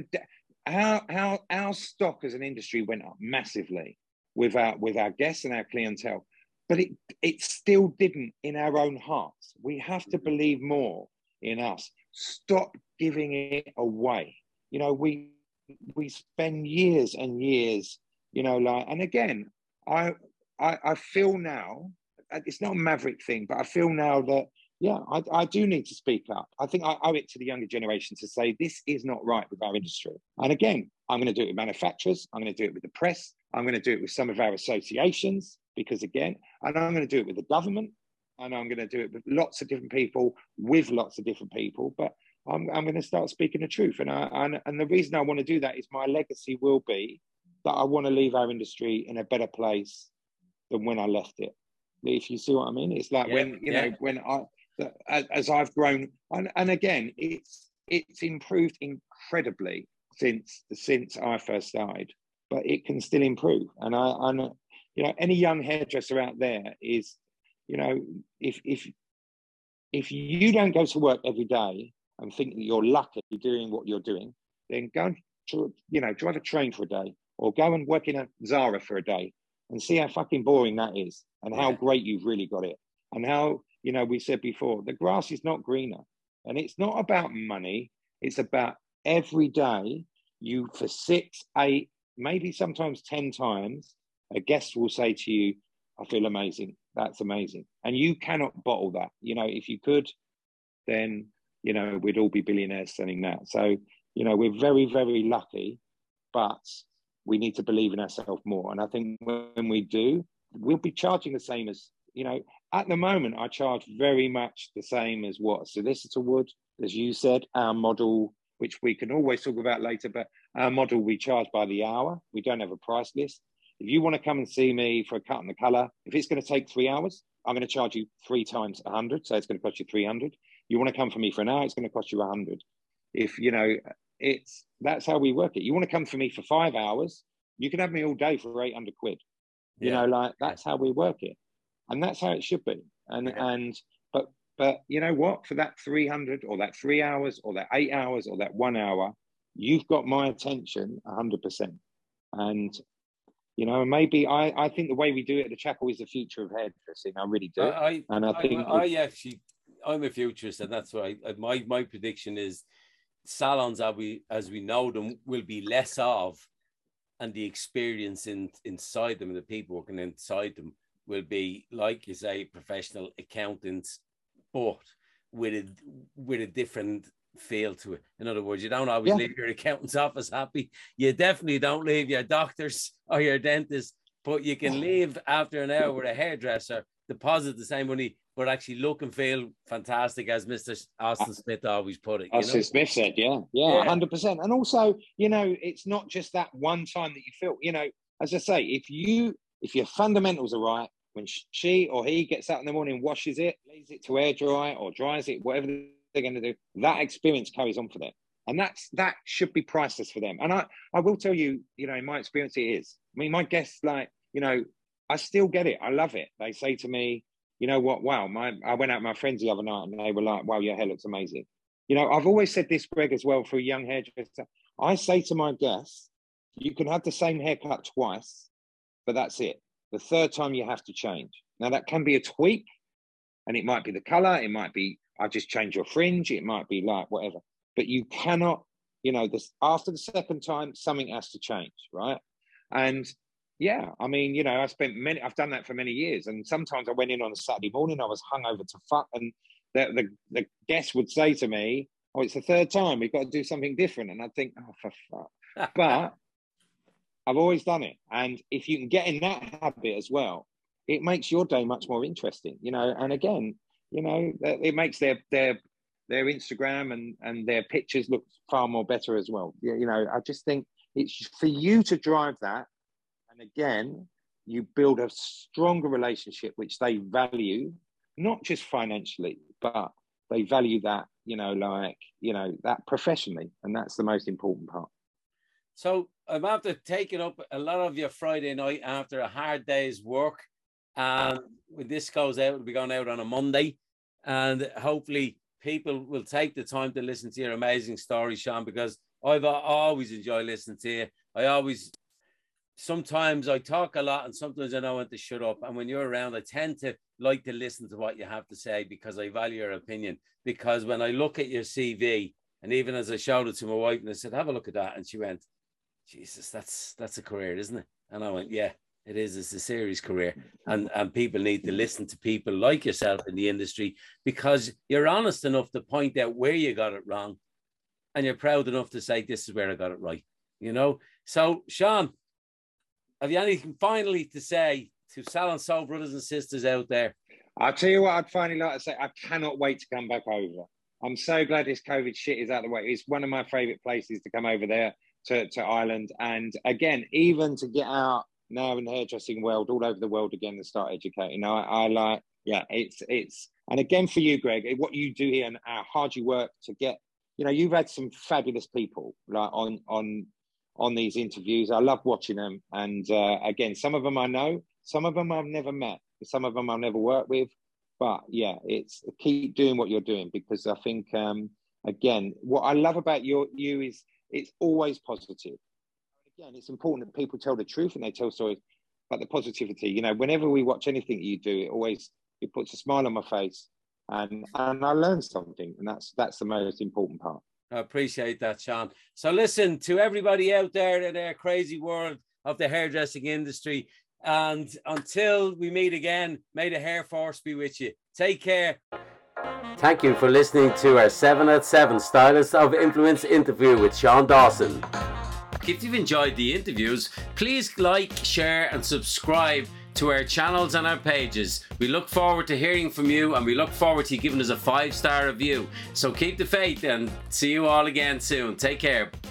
how our stock as an industry went up massively with our guests and our clientele, but it still didn't in our own hearts. We have to believe more in us. Stop giving it away. You know, we spend years and years, you know, like, and again, I feel now, it's not a maverick thing, but I feel now that, yeah, I do need to speak up. I think I owe it to the younger generation to say, this is not right with our industry. And again, I'm going to do it with manufacturers. I'm going to do it with the press. I'm going to do it with some of our associations, because again, and I'm going to do it with the government, and I'm going to do it with lots of different people, with lots of different people. But I'm going to start speaking the truth. And the reason I want to do that is my legacy will be that I want to leave our industry in a better place than when I left it. If you see what I mean, it's like when, you know, when as I've grown, and again, it's improved incredibly since I first started, but it can still improve. And you know, any young hairdresser out there is, you know, if you don't go to work every day and think that you're lucky doing what you're doing, then go and, you know, drive a train for a day, or go and work in a Zara for a day, and see how fucking boring that is, and how great you've really got it, and how, you know, we said before, the grass is not greener. And it's not about money. It's about every day you, for 6, 8, maybe sometimes 10 times, a guest will say to you, I feel amazing. That's amazing. And you cannot bottle that. You know, if you could, then, you know, we'd all be billionaires selling that. So, you know, we're very, very lucky, but we need to believe in ourselves more. And I think when we do, we'll be charging the same as, you know, at the moment, I charge very much the same as what a solicitor would. As you said, our model, which we can always talk about later, but our model, we charge by the hour. We don't have a price list. If you want to come and see me for a cut and the color, if it's going to take 3 hours, I'm going to charge you 3 times 100. So it's going to cost you 300. You want to come for me for an hour, it's going to cost you 100. If, you know, that's how we work it. You want to come for me for 5 hours, you can have me all day for 800 quid. You know, like, that's how we work it. And that's how it should be. But you know what? For that 300 or that 3 hours or that 8 hours or that 1 hour, you've got my attention 100%. And, you know, maybe I think the way we do it at the Chapel is the future of hairdressing. I really do. I'm a futurist, and that's why my prediction is salons as we know them will be less of, and the experience inside them and the people working inside them will be, like you say, professional accountants, but with a different feel to it. In other words, you don't always leave your accountant's office happy. You definitely don't leave your doctor's or your dentist, but you can leave after an hour with a hairdresser, deposit the same money, but actually look and feel fantastic, as Mr. Austin Smith always put it. Austin Smith said, yeah, 100%. And also, you know, it's not just that one time that you feel, you know, as I say, if your fundamentals are right, when she or he gets out in the morning, washes it, lays it to air dry or dries it, whatever they're going to do, that experience carries on for them. And that should be priceless for them. And I will tell you, you know, in my experience, it is. I mean, my guests, like, you know, I still get it. I love it. They say to me, you know what, wow, I went out with my friends the other night and they were like, wow, your hair looks amazing. You know, I've always said this, Greg, as well, for a young hairdresser. I say to my guests, you can have the same haircut twice, but that's it. The third time you have to change. Now, that can be a tweak, and it might be the color. It might be, I just change your fringe. It might be like whatever. But you cannot you know, this after the second time, something has to change, right? And yeah, I mean, you know, I've done that for many years, and sometimes I went in on a Saturday morning, I was hungover to fuck, and the guest would say to me, "Oh, it's the third time, we've got to do something different," and I'd think, "Oh, for fuck!" But I've always done it, and if you can get in that habit as well, it makes your day much more interesting, you know. And again, you know, it makes their Instagram and their pictures look far more better as well. You know, I just think it's for you to drive that. And again, you build a stronger relationship, which they value, not just financially, but they value that, you know, like, you know, that professionally. And that's the most important part. So I'm after taking up a lot of your Friday night after a hard day's work. And when this goes out, it'll be going out on a Monday. And hopefully people will take the time to listen to your amazing story, Sean, because I've always enjoyed listening to you. Sometimes I talk a lot and sometimes I know when to shut up. And when you're around, I tend to like to listen to what you have to say because I value your opinion. Because when I look at your CV, and even as I showed it to my wife and I said, have a look at that. And she went, Jesus, that's a career, isn't it? And I went, yeah, it is. It's a serious career. And people need to listen to people like yourself in the industry because you're honest enough to point out where you got it wrong. And you're proud enough to say, this is where I got it right, you know? So, Sean, have you anything finally to say to Sal and Soul brothers and sisters out there? I'll tell you what I'd finally like to say. I cannot wait to come back over. I'm so glad this COVID shit is out of the way. It's one of my favourite places to come over there to Ireland. And again, even to get out now in the hairdressing world, all over the world again and start educating. I like, yeah, it's, and again for you, Greg, what you do here and how hard you work to get, you know, you've had some fabulous people like on these interviews. I love watching them. And again, some of them I know, some of them I've never met, some of them I've never worked with. But yeah, it's keep doing what you're doing because I think, again, what I love about you is it's always positive. Again, it's important that people tell the truth and they tell stories, but the positivity, you know, whenever we watch anything you do, it puts a smile on my face and I learn something. And that's the most important part. I appreciate that, Sean. So listen, to everybody out there in their crazy world of the hairdressing industry, and until we meet again, may the hair force be with you. Take care. Thank you for listening to our 7 at 7 Stylist of Influence interview with Sean Dawson. If you've enjoyed the interviews, please like, share and subscribe to our channels and our pages. We look forward to hearing from you and we look forward to you giving us a 5-star review. So keep the faith and see you all again soon. Take care.